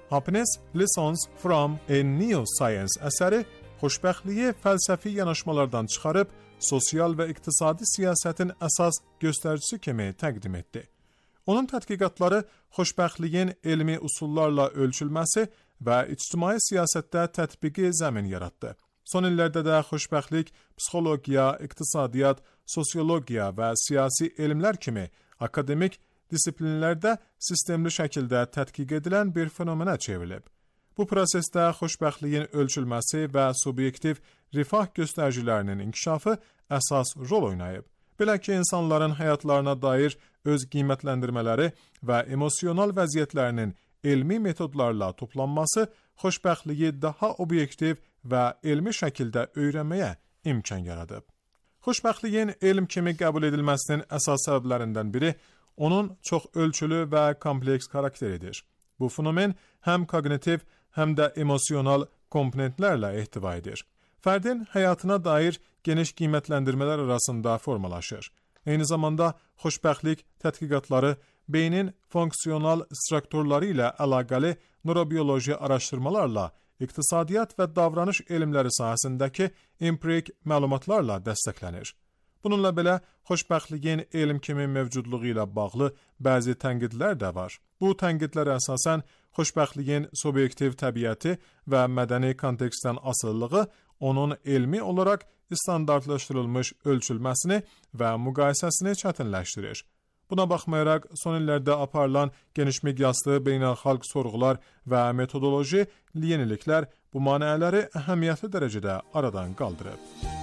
Happiness Lessons from a New Science əsəri xoşbəxtliyi fəlsəfi yanaşmalardan çıxarıb sosial və iqtisadi siyasətin əsas göstəricisi kimi təqdim etdi. Onun tədqiqatları xoşbəxtliyin elmi üsullarla ölçülməsi və ictimai siyasətdə tətbiqi zəmin yaratdı. Son illərdə də xoşbəxtlik psixologiya, iqtisadiyyat, sosiologiya və siyasi elmlər kimi akademik disiplinlərdə sistemli şəkildə tədqiq edilən bir fenomenə çevrilib. Bu prosesdə xoşbəxtliyin ölçülməsi və subyektiv rifah göstəricilərinin inkişafı əsas rol oynayıb. Belə ki, insanların həyatlarına dair öz qiymətləndirmələri və emosional vəziyyətlərinin elmi metodlarla toplanması xoşbəxtliyi daha obyektiv və elmi şəkildə öyrənməyə imkan yaradıb. Xoşbəxtliyin elm kimi qəbul edilməsinin əsas səbəblərindən biri onun çox ölçülü və kompleks xarakteridir. Bu fenomen həm kognitiv, həm də emosional komponentlərlə ehtiva edir. Fərdin həyatına dair geniş qiymətləndirmələr arasında formalaşır. Eyni zamanda xoşbəxtlik tədqiqatları beynin fonksiyonal strukturları ilə əlaqəli nörobioloji araşdırmalarla, iqtisadiyyat və davranış elmləri sahəsindəki empirik məlumatlarla dəstəklənir. Bununla belə, xoşbəxtliyin elm kimi mövcudluğu ilə bağlı bəzi tənqidlər də var. Bu tənqidlərə əsasən xoşbəxtliyin subyektiv təbiəti və mədəni kontekstdən asılılığı onun elmi olaraq standartlaşdırılmış ölçülməsini və müqayisəsini çətinləşdirir. Buna baxmayaraq, son illərdə aparılan geniş miqyaslı beynəlxalq sorğular və metodoloji yeniliklər bu maneələri əhəmiyyətli dərəcədə aradan qaldırıb.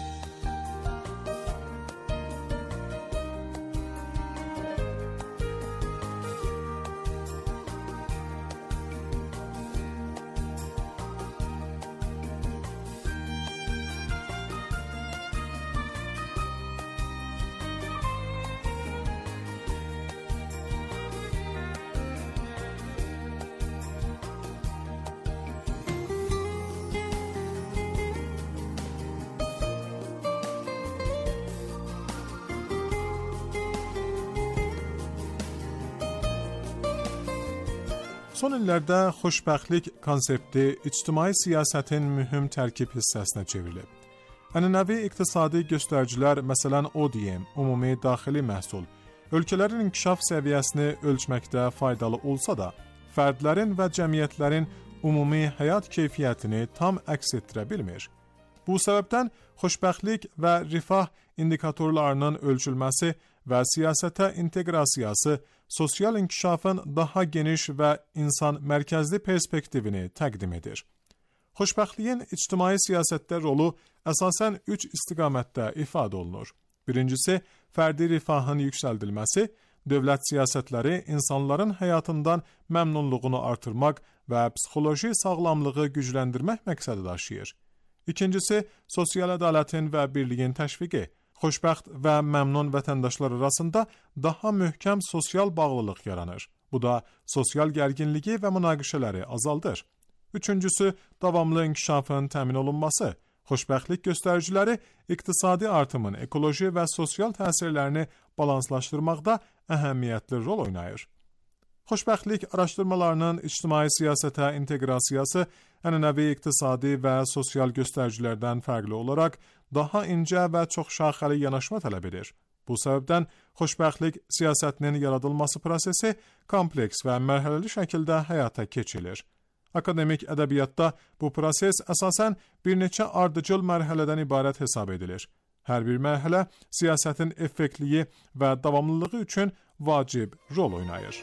Son illərdə xoşbəxtlik konsepti ictimai siyasətin mühüm tərkib hissəsinə çevrilib. Ənənəvi iqtisadi göstəricilər, məsələn ODM, ümumi daxili məhsul, ölkələrin inkişaf səviyyəsini ölçməkdə faydalı olsa da, fərdlərin və cəmiyyətlərin ümumi həyat keyfiyyətini tam əks etdirə bilmir. Bu səbəbdən xoşbəxtlik və rifah indikatorlarının ölçülməsi və siyasətə inteqrasiyası sosial inkişafın daha geniş və insan mərkəzli perspektivini təqdim edir. Xoşbəxtliyin ictimai siyasətdə rolu əsasən 3 istiqamətdə ifadə olunur. Birincisi, fərdi rifahın yüksəldilməsi, dövlət siyasətləri insanların həyatından məmnunluğunu artırmaq və psixoloji sağlamlığı gücləndirmək məqsədi daşıyır. İkincisi, sosial ədalətin və birliyin təşviqi. Xoşbəxt və məmnun vətəndaşlar arasında daha möhkəm sosial bağlılıq yaranır. Bu da sosial gərginliyi və münaqişələri azaldır. Üçüncüsü, davamlı inkişafın təmin olunması. Xoşbəxtlik göstəriciləri iqtisadi artımın ekoloji və sosial təsirlərini balanslaşdırmaqda əhəmiyyətli rol oynayır. Xoşbəxtlik araşdırmalarının ictimai siyasətə inteqrasiyası ənənəvi iqtisadi və sosial göstəricilərdən fərqli olaraq daha incə və çoxşaxəli yanaşma tələb edir. Bu səbəbdən xoşbəxtlik siyasətinin yaradılması prosesi kompleks və mərhələli şəkildə həyata keçirilir. Akademik ədəbiyyatda bu proses əsasən bir neçə ardıcıl mərhələdən ibarət hesab edilir. Hər bir mərhələ siyasətin effektliyi və davamlılığı üçün vacib rol oynayır.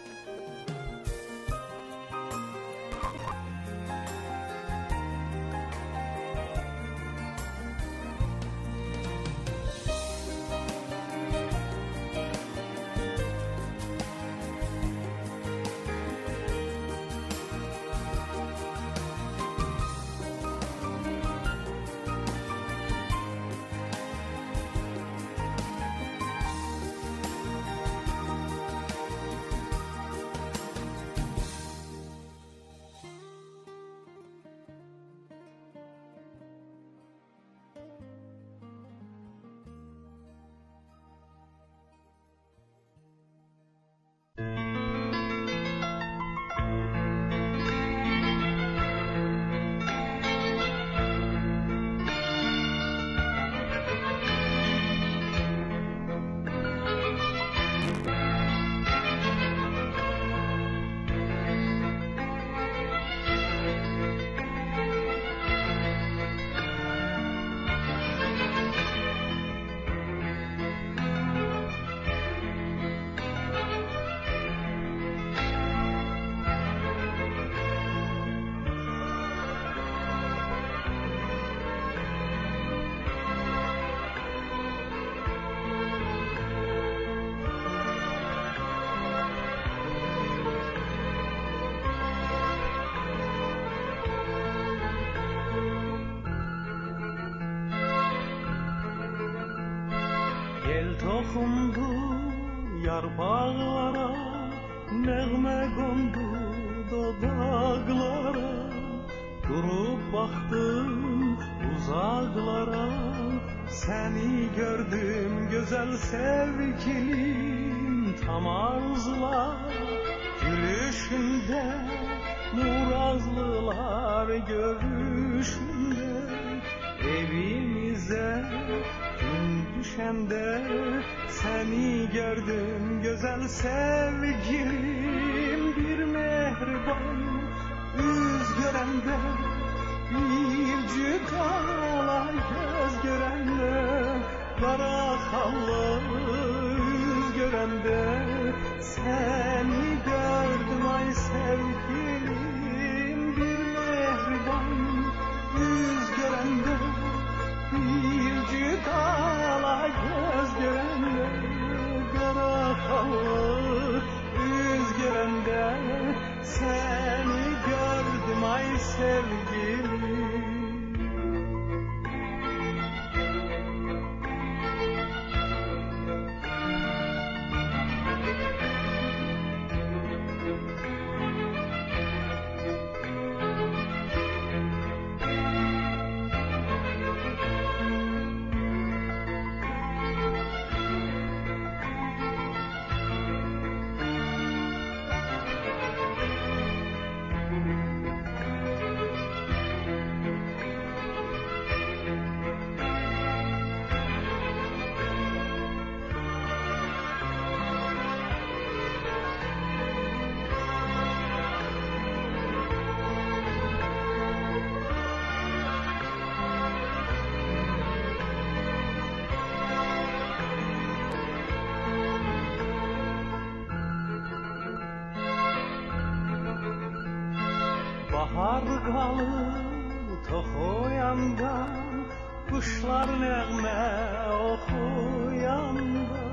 Yel toxundu yarpaqlara, nəğmə qondu dodaqlara. Durub baxdım uzaqlara, səni gördüm gözəl sevgilim. Tam arzular gülüşündə, murazlılar görüşündə. Evimizə gün düşəndə, səni gördüm gözəl sevgilim. Bir mehriban yüz görəndə, bir cüdala göz görəndə, qara xallı yüz görəndə, səni gördüm ay sevgilim. Bir mehriban yüz görəndə, bir cüdala göz görəndə, qara xallı yüz görəndə, səni gördüm ay sevgilim. Bahar qalıb toxuyanda, quşlar nəğmə oxuyanda,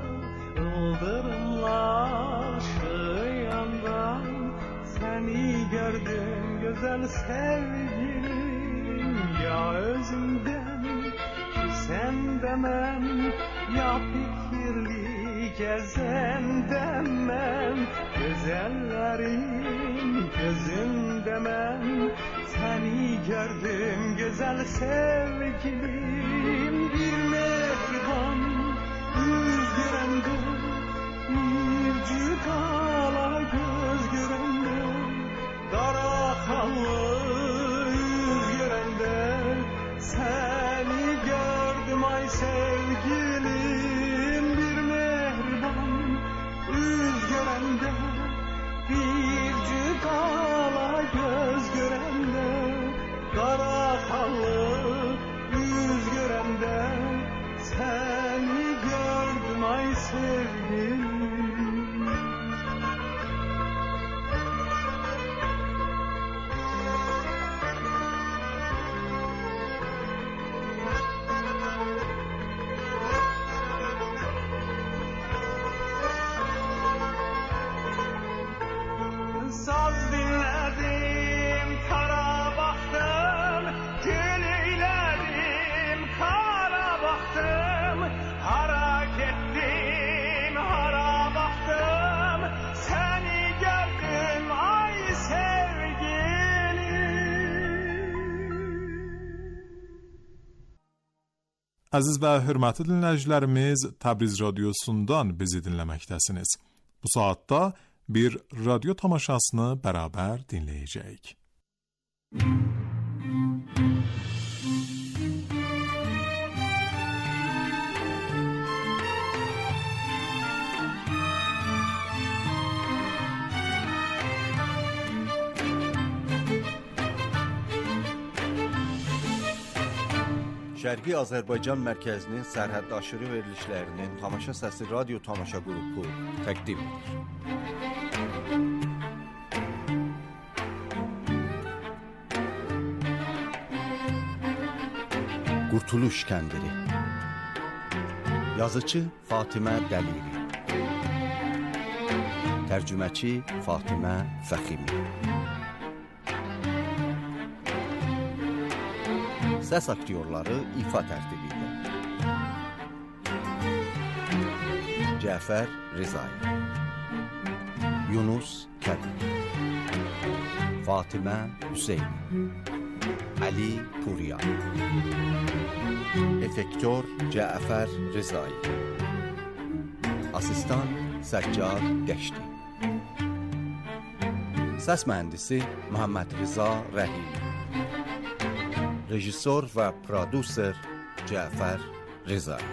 ıldırımlar şıyanda, səni gördüm gözəl sevgilim. Ya özümdən sən də mən, ya fikirli gəzəndə mən, gözəllərin gözündə mən, səni gördüm gözəl sevgilim. Bir mehriban yüz görəndə, bir cüdala göz görəndə, qara xallı yüz görəndə, səni gördüm ay sevgilim. Bir mehriban yüz görəndə, bir cüdala göz görəndə, qara xallı yüz görəndə, səni gördüm ay sevgilim. Saz dinlədim, kara baxdım, gül eylədim, kara baxdım, hara getdim, hara baxdım, səni gördüm ay sevgilim. Əziz və hörmətli dinləyicilərimiz, Təbriz radiosundan bizi dinləməkdəsiniz. Bu saatda bir radyo tamaşasını beraber dinleyeceğiz. Şərqi Azərbaycan mərkəzinin sərhəddaşırı verilişlərinin Tamaşa Səsi radyo tamaşa qrupu təqdim edir. Qurtuluş kəndiri. Yazıcı Fatimə Dəliri. Tərcüməçi Fatimə Fəximi. Səs aktyorları ifa tərtibi ilə. Cəfər Rızai, Yunus Kədir, Fatimə Hüseyn, Ali Puriyan, Efektör Cəfər Rızai, Asistan Səccad Qəşdi, Səs mühəndisi Muhammed Rıza Rəhimi, Rejissor və prodüser Cəfər Rızai.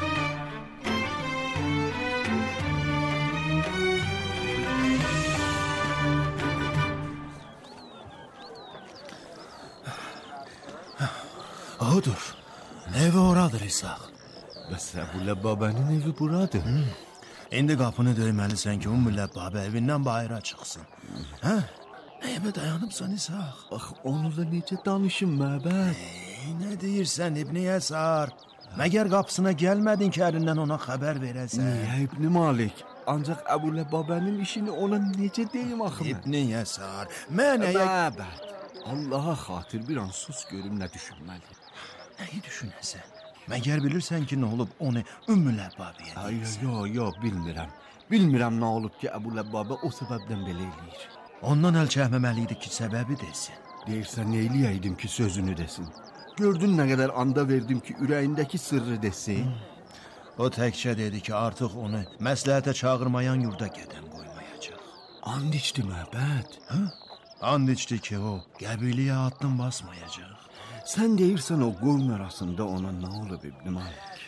Odur. Evi oradır İsaq. Bəs Əbu Ləbbabənin evi buradır. İndi qapını döyməlisən ki, Ümmü Ləbbabə evindən bayıra çıxsın. Hə? Nəyəmə dayanıbsan İsaq? Bax, onunla necə danışım məbəd? Nə deyirsən İbn Yəsar? Məgər qapısına gəlmədin ki, ərindən ona xəbər verəsən? Niyə İbn Malik? Ancaq Əbu Ləbbabənin işini ona necə deyim axı mən? İbn Yəsar, mənəyə... Məbəd, Allaha xatir bir an sus görüm nə düşünməliyim. Nəyi düşünəsən? Məgər bilirsən ki, nə olub onu Ümmü Ləbbabəyə deyirsən? Yox, bilmirəm. Bilmirəm nə olub ki, Əbu Ləbbabə o səbəbdən belə eləyir. Ondan əl çəkməməli idi ki, səbəbi desin. Deyirsən, nə eləyəydim ki, sözünü desin? Gördün nə qədər anda verdim ki, ürəyindəki sırrı desin? O təkcə dedi ki, artıq onu məsləhətə çağırmayan yurda qədəm qoymayacaq. And içdi məbəd. And içdi ki, o qəbiləyə addım basmayacaq. Sən deyirsən o qovm arasında ona nə olub İbn Malik?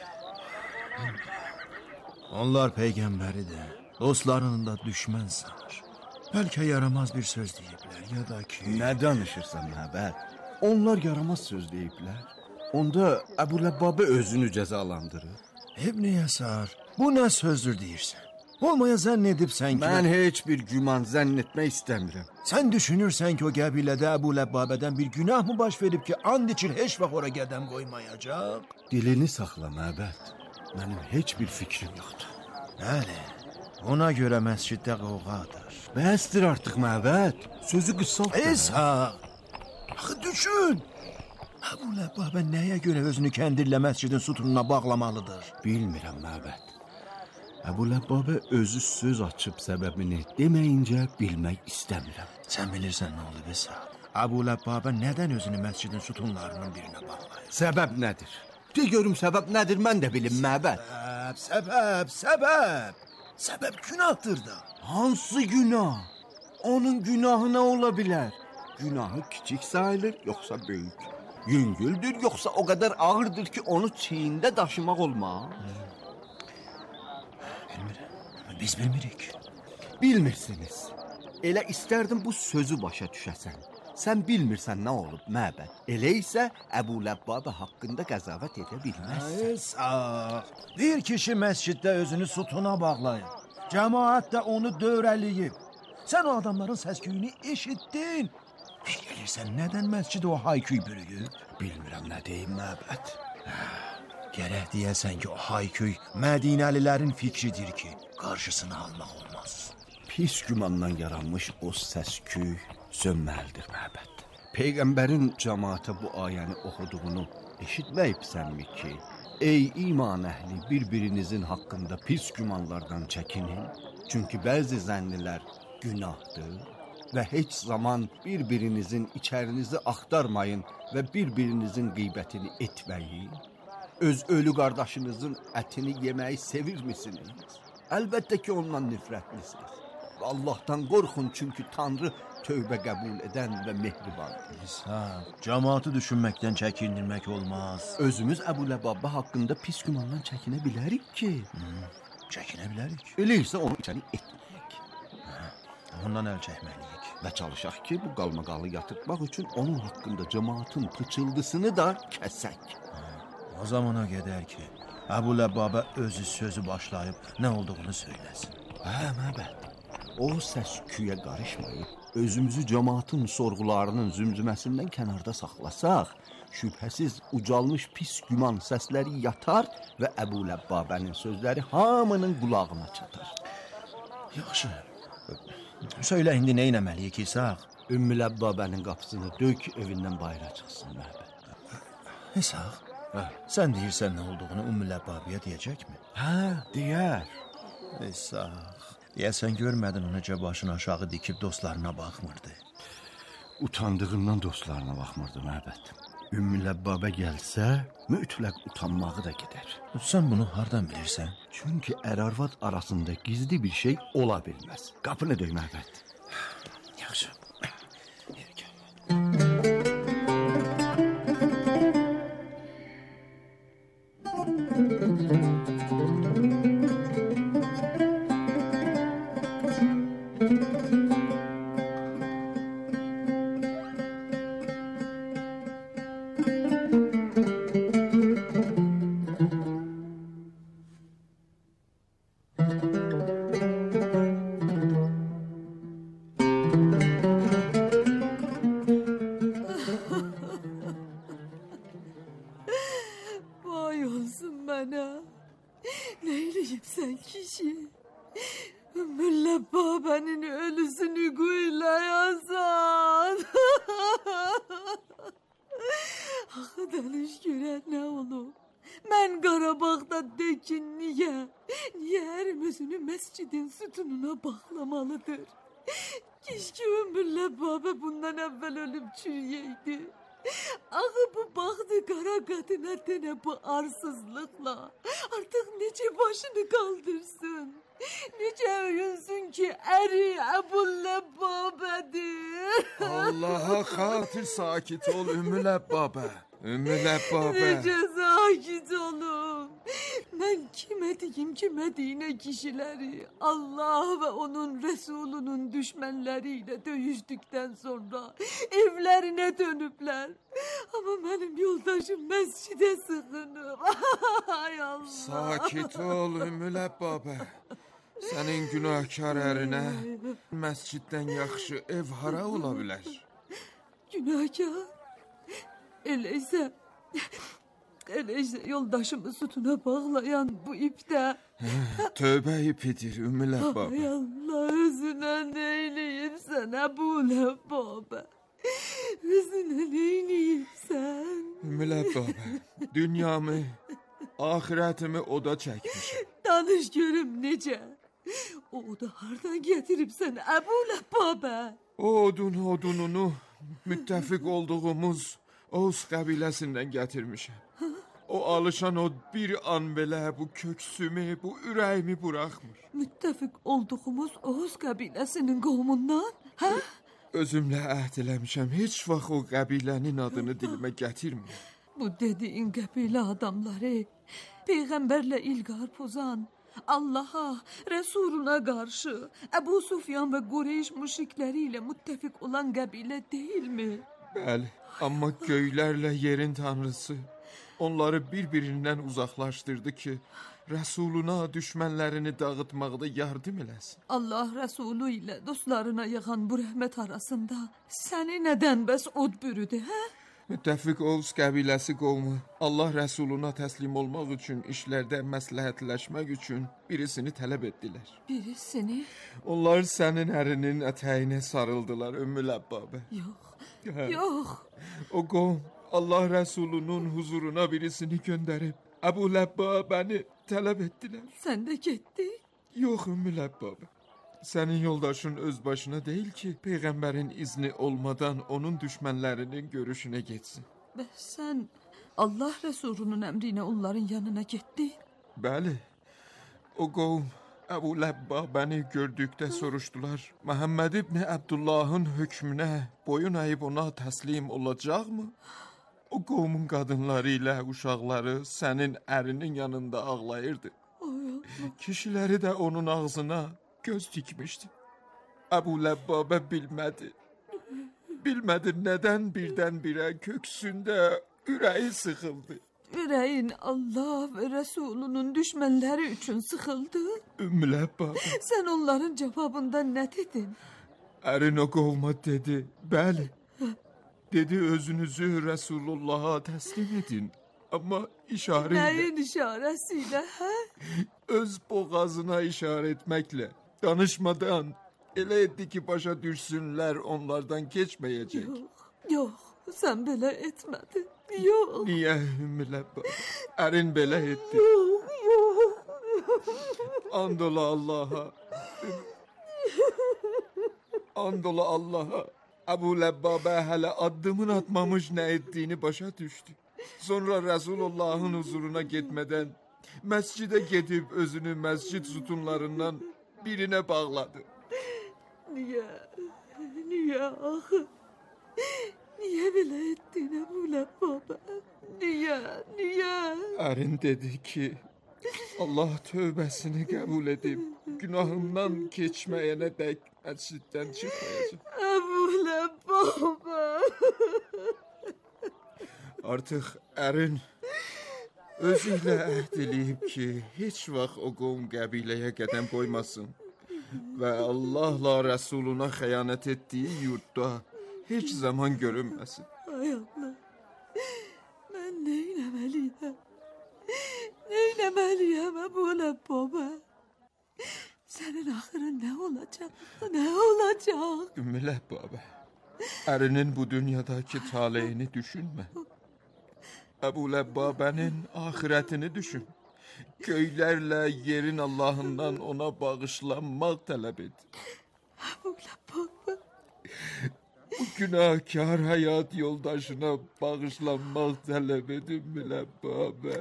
Onlar peyğəmbəri də, dostlarını da düşmən sanır. Bəlkə yaramaz bir söz deyiblər, ya da ki... Nə danışırsan məbəd? Onlar yaramaz söz deyiblər. Onda Əbu Ləbbabə özünü cəzalandırır. İbn Yəsar, bu nə sözdür deyirsən? Olmaya zənn edibsən ki... Mən heç bir güman zənn etmək istəmirəm. Sən düşünürsən ki, o qəbilədə Əbu Ləbbabədən bir günah mı baş verib ki, and içir heç vaxt ora qədəm qoymayacaq? Dilini saxla məbəd. Mənim heç bir fikrim yoxdur. Bəli, ona görə məsciddə qovğadır. Bəsdir artıq məbəd. Sözü qısalt. İsaq, axı düşün. Əbu Ləbbabə nəyə görə özünü kəndirlə məscidin sütununa bağlamalıdır? Bilmirəm məbəd. Əbu Ləbbabə özü söz açıb səbəbini deməyincə bilmək istəmirəm. Sən bilirsən nə olub İsaq? Əbu Ləbbabə nədən özünü məscidin sütunlarının birinə bağlayır? Səbəb nədir? De görüm səbəb nədir, mən də bilim məbəd. Səbəb. Səbəb günahdır da. Hansı günah? Onun günahı nə ola bilər? Günahı kiçik sayılır, yoxsa böyük? Yüngüldür, yoxsa o qədər ağırdır ki, onu çiyində daşımaq olmaz? Bilmirəm, biz bilmirik. Bilmirsiniz. Elə istərdim bu sözü başa düşəsən. Sən bilmirsən nə olub məbəd. Elə isə Əbu Ləbbabə haqqında qəzavət edə bilməzsən. Sağ. Bir kişi məsciddə özünü sütuna bağlayıb. Cəmaət də onu dövrəliyib. Sən o adamların səsküyünü eşitdin. Bilirsən nədən məscid o hayküy bürüyüb? Bilmirəm nə deyim məbəd. Gərək deyəsən ki, o hayküy Mədinəlilərin fikridir ki, qarşısını almaq olmaz. Pis gümandan yaranmış o səsküy sönməlidir məbəd. Peyğəmbərin cəmaata bu ayəni oxuduğunu eşitməyibsənmi ki, ey iman əhli, bir-birinizin haqqında pis gümanlardan çəkinin, çünki bəzi zənnilər günahdır və heç zaman bir-birinizin içərinizi axtarmayın və bir-birinizin qeybətini etməyin. Öz ölü qardaşınızın ətini yeməyi sevirmisiniz? Əlbəttə ki, ondan nifrətlisiniz. Allahdan qorxun, çünki Tanrı tövbə qəbul edən və mehribandır. Cəmaatı düşünməkdən çəkindirmək olmaz. Özümüz Əbu Ləbbabə haqqında pis gümandan çəkinə bilərik ki. Çəkinə bilərik. Elə isə onu içəni etməyik. Ondan əl çəkməliyik. Və çalışaq ki, bu qalmaqalı yatırtmaq üçün onun haqqında cəmaatın pıçıldısını da kəsək. O zamana qədər ki, Əbu Ləbbabə özü sözü başlayıb nə olduğunu söyləsin. Məbəd. O səsküyə qarışmayıb, özümüzü cəmaatın sorğularının zümzüməsindən kənarda saxlasaq, şübhəsiz ucalmış pis güman səsləri yatar və Əbu Ləbbabənin sözləri hamının qulağına çatar. Yaxşı. Söylə indi nə etməliyik İsaq? Ümmü Ləbbabənin qapısını dök, evindən bayıra çıxsın məbəd. İsaq, sən deyirsən nə olduğunu Ümmü Ləbbabəyə deyəcəkmi? Deyər. Esaq. Deyəsən görmədin o necə başını aşağı dikib dostlarına baxmırdı. Utandığından dostlarına baxmırdı məbəd. Ümmü Ləbbabə gəlsə, mütləq utanmağı da gedər. Sən bunu hardan bilirsən? Çünki ər-arvad arasında gizli bir şey ola bilməz. Qapını döy məbəd. Yaxşı. Vay olsun bana. Neyleyip sen kişi? Ümmü Ləbbabənin ölüsünü kuylayasan. Axı danış görən nə olub? Mən Qarabağda dekin niyə? Niyə ərim özünü məscidin sütununa bağlamalıdır? Keşke Ümmü Ləbbabə bundan əvvəl ölüb çürüyeydi. Axı bu baxdı qara qadına denə bu arsızlıqla. Artıq necə başını qaldırsın? Necə öyünsün ki əri Əbu Ləbbabədir? Allaha xatir sakit ol Ümmü Ləbbabə. Ümmü Ləbbabə. Necə sakit olun? Mən kimə deyinə kişiləri Allah və onun Resulunun düşmənləri ilə döyüşdükdən sonra evlərinə dönüblər. Amma mənim yoldaşım məscidə sığınıb. Ay Allah. Sakit ol Ümmü Ləbbabə. Sənin günahkar ərinə məsciddən yaxşı ev hara ola bilər? Günahkar? Eləysə yoldaşımı sütuna bağlayan bu ipdə. Tövbə ipidir Ümmü Ləbbabə. Ay Allah, özünə neyləyibsən Əbu Ləbbabə? Özünə neyləyibsən? Ümmü Ləbbabə, dünyamı, ahirətimi oda çəkmişim. Danış görüm necə? O oda hardan gətiribsən Əbu Ləbbabə? Odununu müttəfiq olduğumuz Oğuz qəbiləsindən gətirmişəm. O alışan o bir an belə bu köksümü, bu ürəyimi buraxmır. Müttəfiq olduğumuz Oğuz qəbiləsinin qovmundan, hə? Özümlə əhd eləmişəm, heç vaxt o qəbilənin adını dilimə gətirmir. Bu dediyin qəbilə adamları, Peyğəmbərlə ilqar pozan, Allaha, Rəsuluna qarşı Əbu Sufyan və Qureyş müşrikləri ilə müttəfiq olan qəbilə deyilmi? Bəli, amma göylərlə yerin tanrısı onları bir-birindən uzaqlaşdırdı ki, Rəsuluna düşmənlərini dağıtmaqda yardım eləsin. Allah Rəsulu ilə dostlarına yığan bu rəhmət arasında səni nədən bəs od bürüdü, hə? Müttəfiq Oğuz qəbiləsi qovmu Allah Rəsuluna təslim olmaq üçün işlərdə məsləhətləşmək üçün birisini tələb etdilər. Birisini? Onlar sənin ərinin ətəyinə sarıldılar Ümmü Ləbbabə. Yox. O qovm Allah Rəsulunun huzuruna birisini göndərib Əbu Ləbbabəni tələb etdilər. Sən də getdin? Yox Ümmü Ləbbabə. Sənin yoldaşın öz başına deyil ki, Peyğəmbərin izni olmadan onun düşmənlərinin görüşünə getsin. Bəs sən Allah Rəsulunun əmrinə onların yanına getdin? Bəli. O qovm Əbu Ləbbabəni gördükdə soruşdular, Məhəmməd ibn Əbdullahın hökmünə boyun əyib ona təslim olacaqmı? O qovmun qadınları ilə uşaqları sənin ərinin yanında ağlayırdı. Kişiləri də onun ağzına göz dikmişdi. Əbu Ləbbabə bilmədi nədən birdən-birə köksündə ürəyi sıxıldı. Ürəyin Allah və Rəsulunun düşmənləri üçün sıxıldı. Ümmü Ləbbabə. Sən onların cavabında nə dedin? Ərin o qovma dedi, bəli. Dedi özünüzü Rəsulullah'a təslim edin. Amma işarə ilə... Nəyin işarəsi ilə, hə? Öz boğazına işarə etməklə, danışmadan elə etdi ki, başa düşsünlər onlardan keçməyəcək. Yox, sən belə etmədin. Yox. Niyə Ümmü Ləbbabə? Ərin belə etdi. Yox. And ola Allah'a. And ola Allah'a. Əbu Ləbbabə hələ addımın atmamış nə etdiyini başa düşdü. Sonra Resulullah'ın huzuruna getmədən məscidə gedib özünü məscid sütunlarından birine bağladı. Niye? Niye axı? Niye belə etdin Əbu Ləbbabə? Niye? Niye? Ərin dedi ki, Allah tövbəsini qəbul edib günahından keçməyənə dək məsciddən çıxmayacaq. Əbu Ləbbabə. Artıq ərin özü ilə əhd eləyib ki, heç vaxt o qovm qəbiləyə qədəm qoymasın və Allahla Rəsuluna xəyanət etdiyi yurtda heç zaman görünməsin. Ay Allah, mən neynəməliyəm? Neynəməliyəm Əbu Ləbbabə? Sənin axırın nə olacaq? Nə olacaq? Ümmü Ləbbabə, ərinin bu dünyadakı taleyini düşünmə. Əbu Ləbbabənin ahirətini düşün. Göylərlə yerin Allahından ona bağışlanmaq tələb et. Əbu Ləbbabə. Bu günahkar həyat yoldaşına bağışlanmaq tələb et Ümmü Ləbbabə.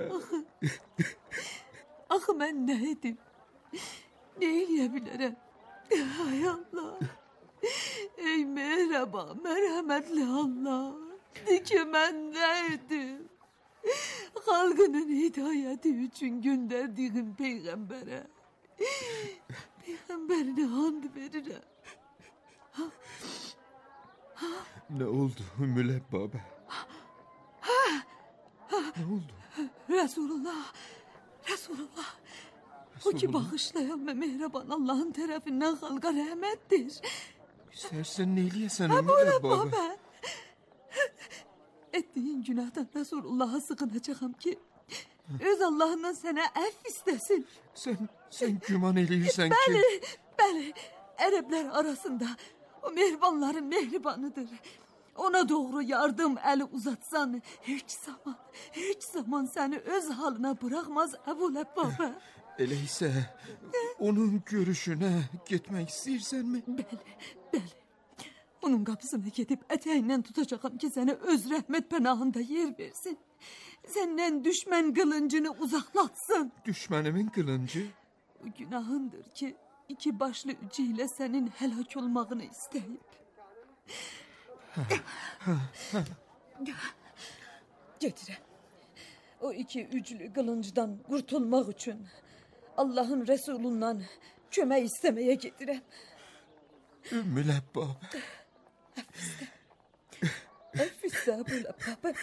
Axı mən nə edim? Ne eləyə bilərəm? Ay Allah. Ey mehriban, mərhəmətli Allah. De ki mən nə edim? Xalqının hidayəti üçün göndərdiyim peyğəmbərə. Peyğəmbərinə and verirəm. Ne oldu Ümmü Ləbbabə? Ne oldu? Resulullah. O ki bağışlayan ve mehriban Allah'ın tərəfindən xalqa rəhmətdir. İstersen ne eləyəsən Ümmü Əbu Ləbbabə? Ləbbabə. Etdiyin günahdan Resulullah'a sığınacağım ki öz Allah'ından sənə əff istəsin. Sen güman eləyirsən ki... Bəli, Ərəblər arasında o mehribanların mehribanıdır. Ona doğru yardım eli uzatsan hiç zaman seni öz haline bırakmaz Əbu Ləbbabə. Eləysə, onun görüşünə getmək istəyirsənmi? Bəli. Onun qapısına gedib ətəyindən tutacağım ki səni öz rəhmət pənahında yer versin. Səndən düşmən qılıncını uzaqlatsın. Düşmənimin qılıncı? Bu günahındır ki iki başlı ücü ilə sənin həlak olmağını istəyib. Getirəm. O iki üclü qılıncdan qurtulmaq üçün Allah'ın Resulundan kömək istəməyə gedirəm. Ümmü Ləbbabə. Əff istə Əbu Ləbbabə.